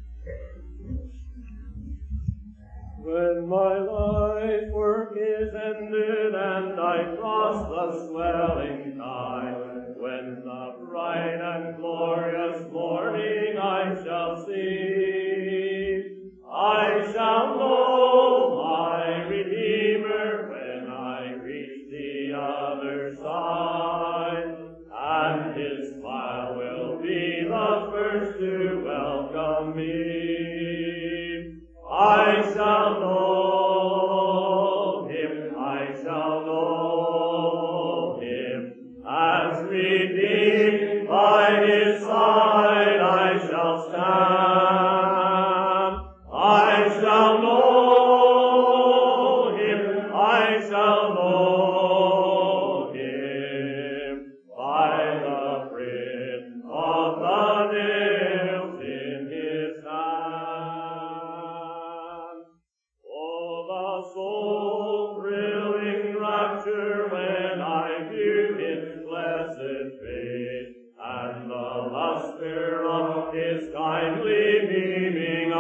When my life work is ended and I cross the swelling tide, when the bright and glorious morning I shall see, I shall know my Redeemer when I reach the other side, and His smile will be the first to welcome me. I shall know Him, I shall know Him, as redeemed by His side I shall stand. I shall know Him, I shall know Him, by the print of the nails in His hand. Oh, the soul-thrilling rapture when I view His blessed face, and the luster of His kindly beaming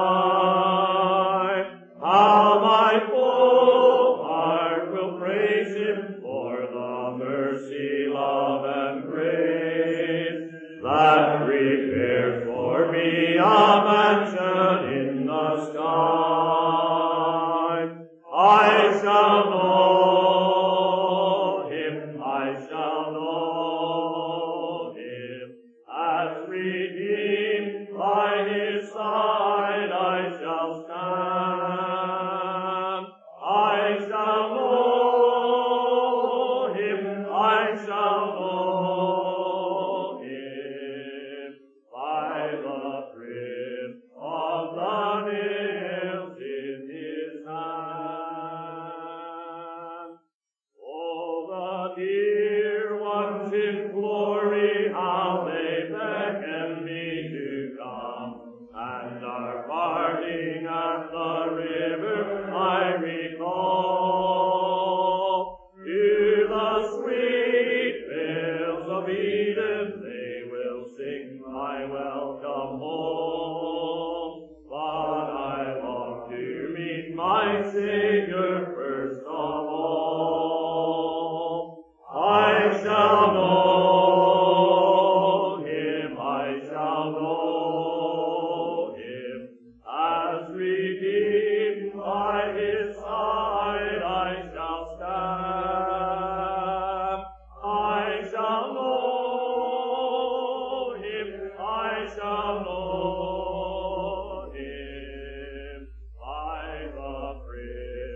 eye. How my full heart will praise Him for the mercy, love, and grace that prepared for me a mansion in the sky. I shall know Him, I shall know Him, as redeemed by His side I shall stand. I shall know Him, I shall know Him, by the print of the nails in His hand. Oh, the dear ones in glory, how they beckon me to come, and our parting at the river I recall. To the sweet vales of Eden they will sing my welcome home, but I long to meet my Savior first of all. I shall know Him, I shall know Him, as redeemed by His side I shall stand. I shall know Him, I shall know Him, by the praise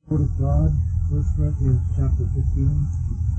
Word of God, First Corinthians chapter fifteen.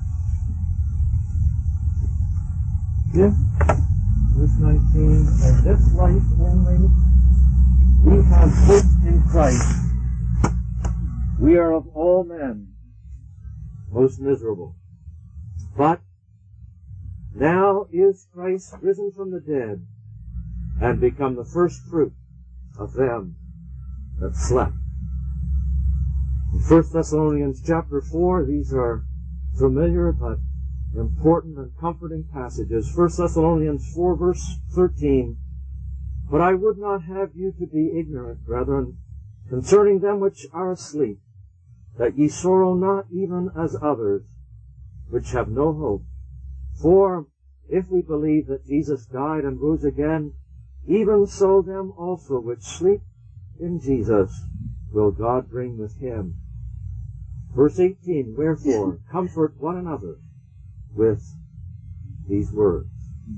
If, verse nineteen, in this life only we have hope in Christ, we are of all men most miserable. But now is Christ risen from the dead and become the first fruit of them that slept. In First Thessalonians chapter four, these are familiar but important and comforting passages. First Thessalonians four, verse thirteen, But I would not have you to be ignorant, brethren, concerning them which are asleep, that ye sorrow not even as others, which have no hope. For if we believe that Jesus died and rose again, even so them also which sleep in Jesus will God bring with him. Verse eighteen, Wherefore comfort one another with these words.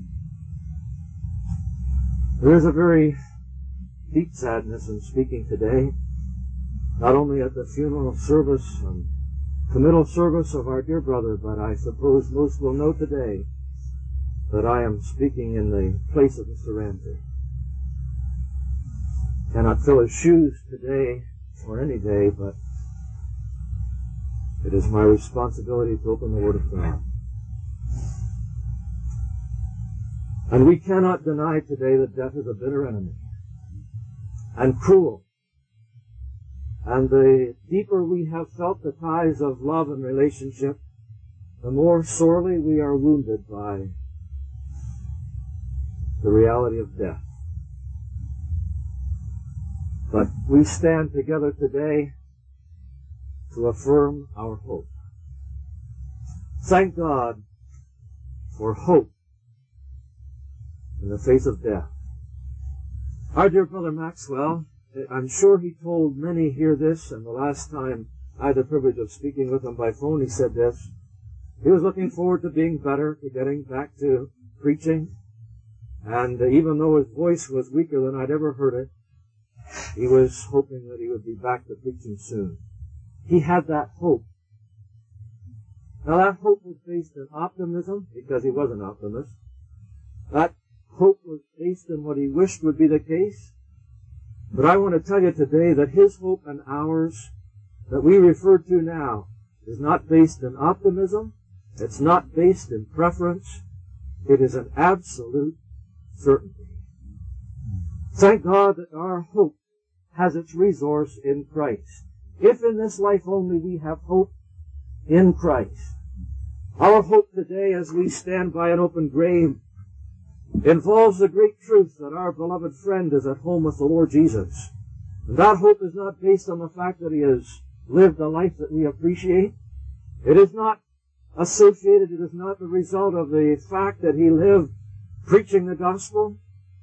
There is a very deep sadness in speaking today, not only at the funeral service and committal service of our dear brother, but I suppose most will know today that I am speaking in the place of Mister Ramsey. Cannot fill his shoes today or any day, but it is my responsibility to open the Word of God. And we cannot deny today that death is a bitter enemy and cruel. And the deeper we have felt the ties of love and relationship, the more sorely we are wounded by the reality of death. But we stand together today to affirm our hope. Thank God for hope in the face of death. Our dear brother Maxwell, I'm sure he told many here this, and the last time I had the privilege of speaking with him by phone, he said this. He was looking forward to being better, to getting back to preaching, and even though his voice was weaker than I'd ever heard it, he was hoping that he would be back to preaching soon. He had that hope. Now that hope was based in optimism, because he was an optimist. That hope was based in what he wished would be the case. But I want to tell you today that his hope and ours that we refer to now is not based in optimism. It's not based in preference. It is an absolute certainty. Thank God that our hope has its resource in Christ. If in this life only we have hope in Christ. Our hope today as we stand by an open grave involves the great truth that our beloved friend is at home with the Lord Jesus. And that hope is not based on the fact that he has lived a life that we appreciate. It is not associated, it is not the result of the fact that he lived preaching the gospel.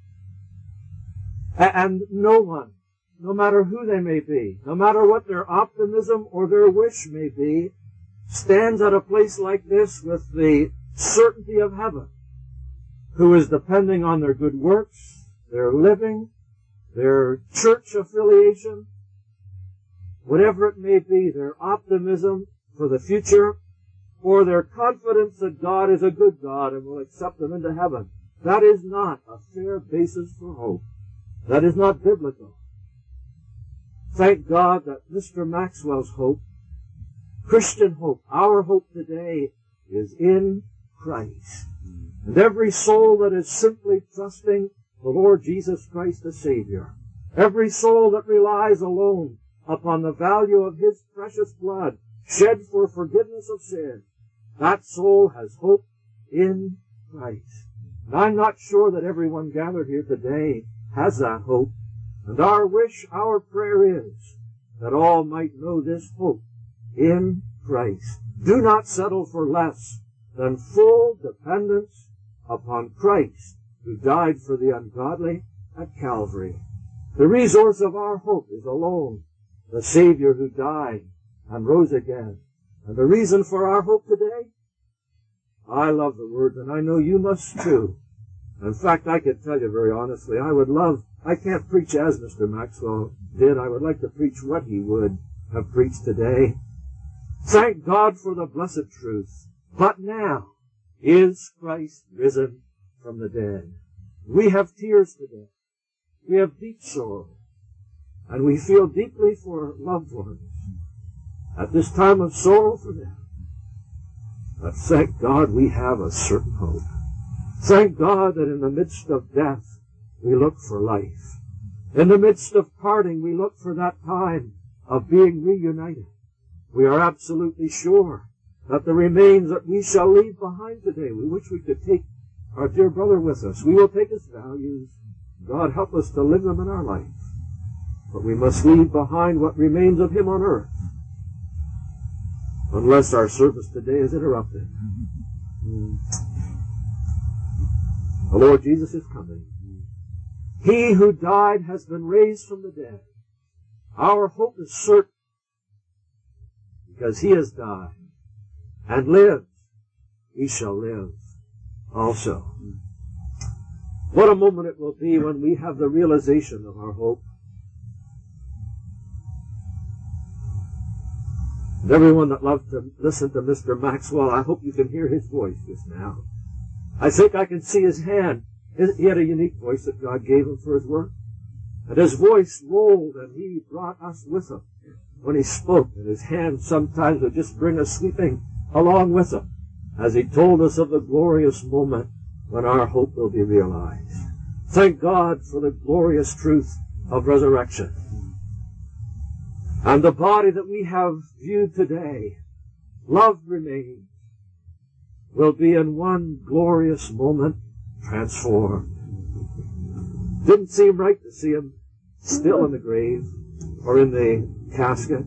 And no one, no matter who they may be, no matter what their optimism or their wish may be, stands at a place like this with the certainty of heaven, who is depending on their good works, their living, their church affiliation, whatever it may be, their optimism for the future, or their confidence that God is a good God and will accept them into heaven. That is not a fair basis for hope. That is not biblical. Thank God that Mister Maxwell's hope, Christian hope, our hope today, is in Christ. And every soul that is simply trusting the Lord Jesus Christ the Savior, every soul that relies alone upon the value of His precious blood shed for forgiveness of sin, that soul has hope in Christ. And I'm not sure that everyone gathered here today has that hope. And our wish, our prayer is that all might know this hope in Christ. Do not settle for less than full dependence upon Christ, who died for the ungodly at Calvary. The resource of our hope is alone the Savior who died and rose again. And the reason for our hope today? I love the Word, and I know you must too. In fact, I can tell you very honestly, I would love, I can't preach as Mister Maxwell did. I would like to preach what he would. have preached today. Thank God for the blessed truth. But now is Christ risen from the dead. We have tears today. We have deep sorrow. And we feel deeply for loved ones at this time of sorrow for them. But thank God we have a certain hope. Thank God that in the midst of death we look for life. In the midst of parting we look for that time of being reunited. We are absolutely sure that the remains that we shall leave behind today, we wish we could take our dear brother with us. We will take his values. God help us to live them in our life. But we must leave behind what remains of him on earth, unless our service today is interrupted. The Lord Jesus is coming. He who died has been raised from the dead. Our hope is certain, because he has died and lives. We shall live also. What a moment it will be when we have the realization of our hope. And everyone that loved to listen to Mister Maxwell, I hope you can hear his voice just now. I think I can see his hand. He had a unique voice that God gave him for his work. And his voice rolled, and he brought us with him when he spoke. And his hand sometimes would just bring us sweeping along with him as he told us of the glorious moment when our hope will be realized. Thank God for the glorious truth of resurrection. And the body that we have viewed today, love remains, will be in one glorious moment transformed. Didn't seem right to see him still in the grave or in the casket.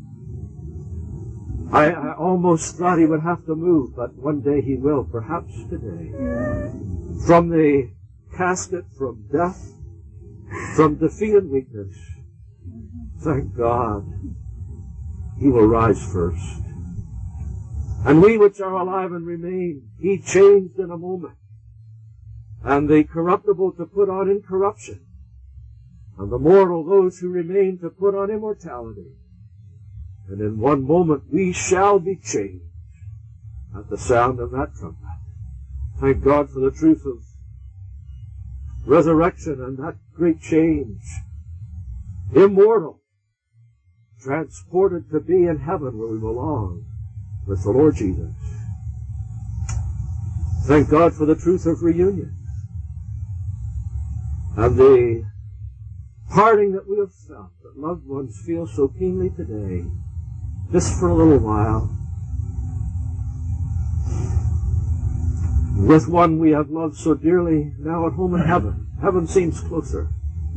I, I almost thought he would have to move, but one day he will, perhaps today. From the casket, from death, from defeat and weakness, thank God, he will rise first. And we which are alive and remain, he changed in a moment. And the corruptible to put on incorruption, and the mortal, those who remain, to put on immortality. And in one moment we shall be changed at the sound of that trumpet. Thank God for the truth of resurrection and that great change. Immortal, transported to be in heaven where we belong with the Lord Jesus. Thank God for the truth of reunion and the parting that we have felt, that loved ones feel so keenly today, just for a little while, with one we have loved so dearly now at home in heaven. Heaven seems closer.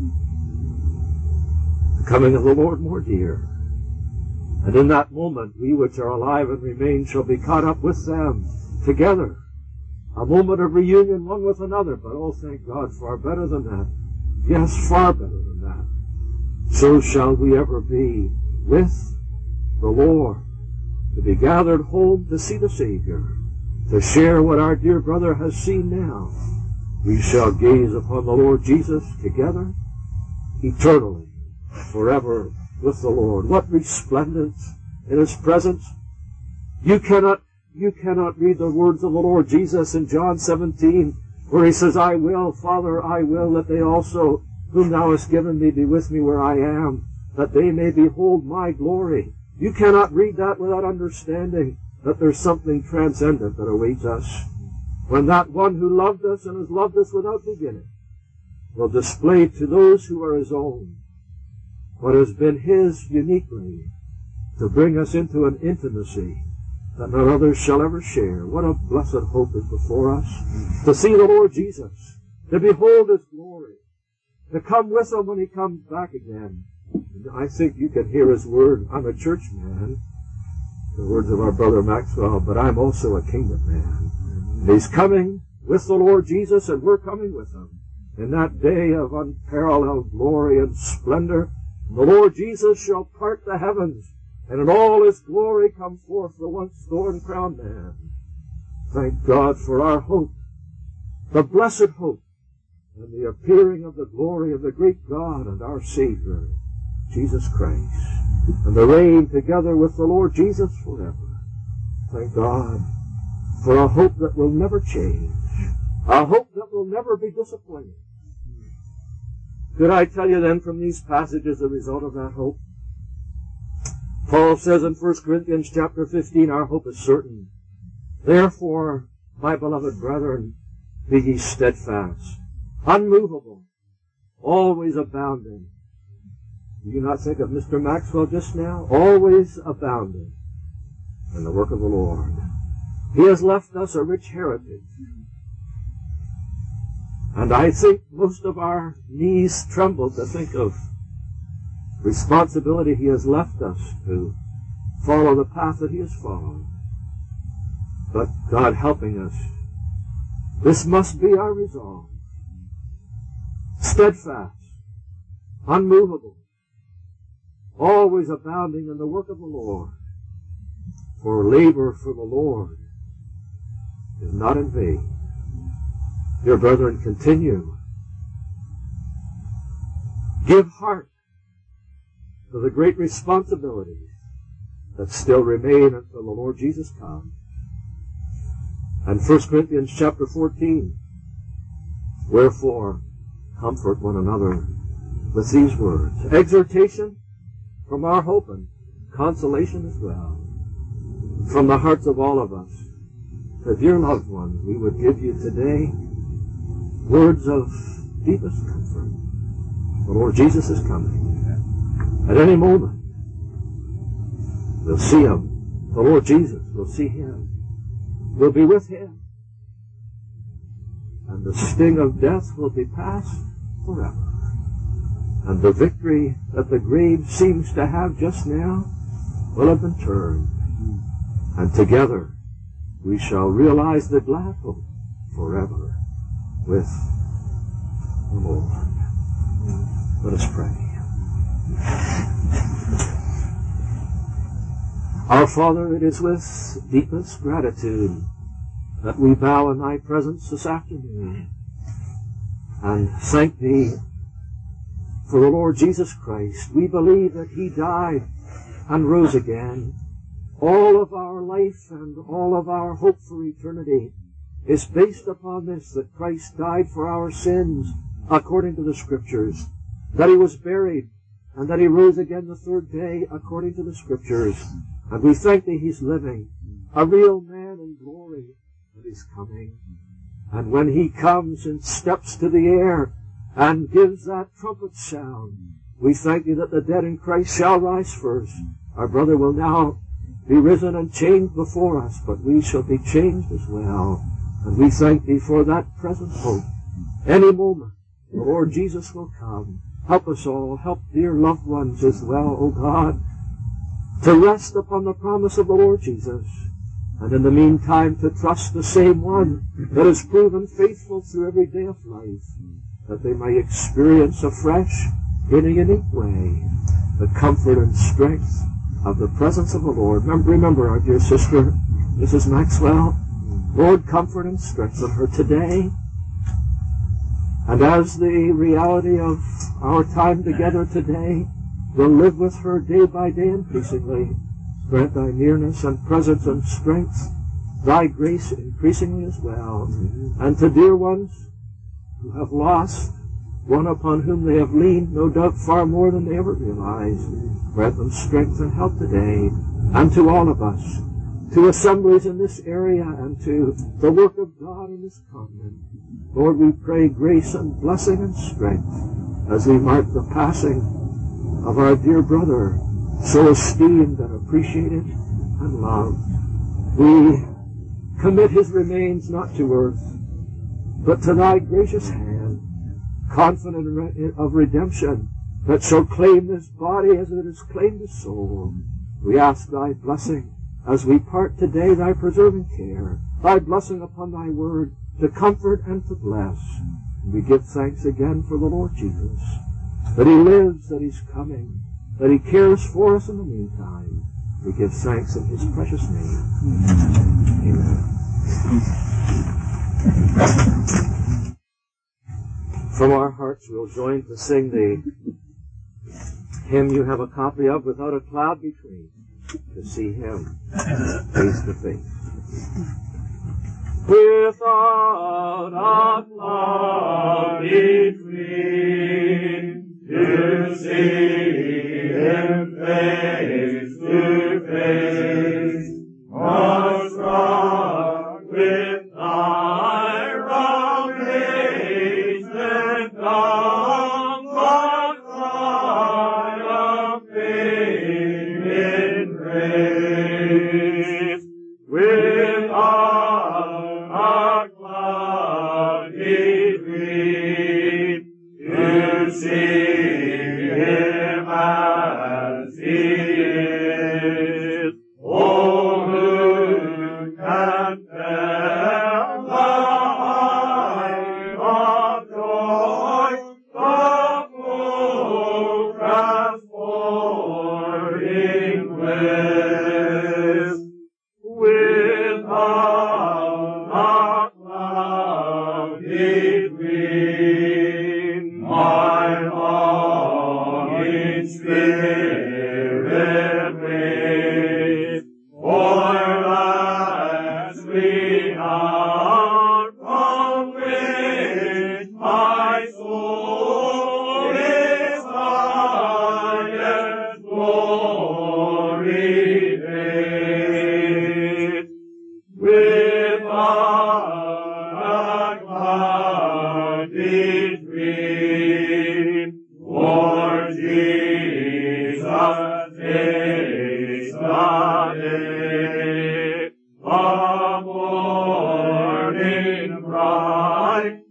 The coming of the Lord more dear. And in that moment, we which are alive and remain shall be caught up with them together. A moment of reunion one with another, but oh, thank God, far better than that. Yes, far better than that. So shall we ever be with the Lord, to be gathered home to see the Savior, to share what our dear brother has seen now. We shall gaze upon the Lord Jesus together, eternally, forever with the Lord. What resplendence in His presence. You cannot, you cannot read the words of the Lord Jesus in John seventeen, where He says, I will, Father, I will, that they also, whom Thou hast given me, be with me where I am, that they may behold my glory. You cannot read that without understanding that there's something transcendent that awaits us. When that one who loved us and has loved us without beginning will display to those who are His own what has been His uniquely, to bring us into an intimacy that none others shall ever share. What a blessed hope is before us. To see the Lord Jesus, to behold His glory, to come with Him when He comes back again. And I think you can hear His word. I'm a church man, the words of our brother Maxwell, but I'm also a kingdom man. And He's coming with the Lord Jesus, and we're coming with Him in that day of unparalleled glory and splendor. The Lord Jesus shall part the heavens, and in all His glory come forth the once thorn-crowned man. Thank God for our hope, the blessed hope, and the appearing of the glory of the great God and our Savior, Jesus Christ. and to reign together with the Lord Jesus forever. Thank God for a hope that will never change, a hope that will never be disappointed. Could I tell you then from these passages the result of that hope? Paul says in First Corinthians chapter fifteen, our hope is certain. Therefore, my beloved brethren, be ye steadfast, unmovable, always abounding. Do you not think of Mister Maxwell just now? Always abounding in the work of the Lord. He has left us a rich heritage. And I think most of our knees tremble to think of responsibility he has left us to follow the path that he has followed. But God helping us, this must be our resolve. Steadfast, unmovable, always abounding in the work of the Lord. For labor for the Lord is not in vain. Dear brethren, continue. Give heart to the great responsibilities that still remain until the Lord Jesus comes. And First Corinthians chapter fourteen, wherefore comfort one another with these words. Exhortation from our hope and consolation as well. From the hearts of all of us, to dear loved ones, we would give you today words of deepest comfort. The Lord Jesus is coming. At any moment, we'll see Him. The Lord Jesus, we'll see Him. We'll be with Him. And the sting of death will be past forever. And the victory that the grave seems to have just now will have been turned. And together we shall realize the glad hope forever with the Lord. Let us pray. Our Father, it is with deepest gratitude that we bow in Thy presence this afternoon and thank Thee for the Lord Jesus Christ. We believe that He died and rose again. All of our life and all of our hope for eternity is based upon this, that Christ died for our sins according to the Scriptures, that He was buried, and that He rose again the third day according to the Scriptures. And we thank Thee He's living, a real man in glory, and He's coming. And when He comes and steps to the air and gives that trumpet sound, we thank Thee that the dead in Christ shall rise first. Our brother will now be risen and changed before us, but we shall be changed as well. And we thank Thee for that present hope. Any moment, the Lord Jesus will come. Help us all. Help dear loved ones as well, O God, to rest upon the promise of the Lord Jesus. And in the meantime, to trust the same one that has proven faithful through every day of life, that they may experience afresh, in a unique way, the comfort and strength of the presence of the Lord. Remember, remember our dear sister, Missus Maxwell. Lord, comfort and strengthen her today. And as the reality of our time together today will live with her day by day increasingly, grant Thy nearness and presence and strength, Thy grace increasingly as well. And to dear ones who have lost one upon whom they have leaned, no doubt far more than they ever realized, grant them strength and help today. And to all of us, to assemblies in this area and to the work of God in this continent, Lord, we pray grace and blessing and strength as we mark the passing of our dear brother, so esteemed and appreciated and loved. We commit his remains not to earth, but to Thy gracious hand, confident of redemption that shall claim this body as it has claimed his soul. We ask Thy blessing as we part today, Thy preserving care, Thy blessing upon Thy word to comfort and to bless. And we give thanks again for the Lord Jesus, that He lives, that He's coming, that He cares for us in the meantime. We give thanks in His precious name. Amen. From our hearts we'll join to sing the Him you have a copy of without a cloud between, to see Him face to face. Without a cloud between, to see Him face to face, was struck with thy round age and dawn, but triumphing in grace. Without a cloud between, to see Him as He is. Oh, who can tell the height of joy, the full transporting bliss? Without a cloud between, my longing spirit waits for that sweetheart from which my soul is highest glory dates. Without a cloud between, Lord Jesus, takes the day. The morning bright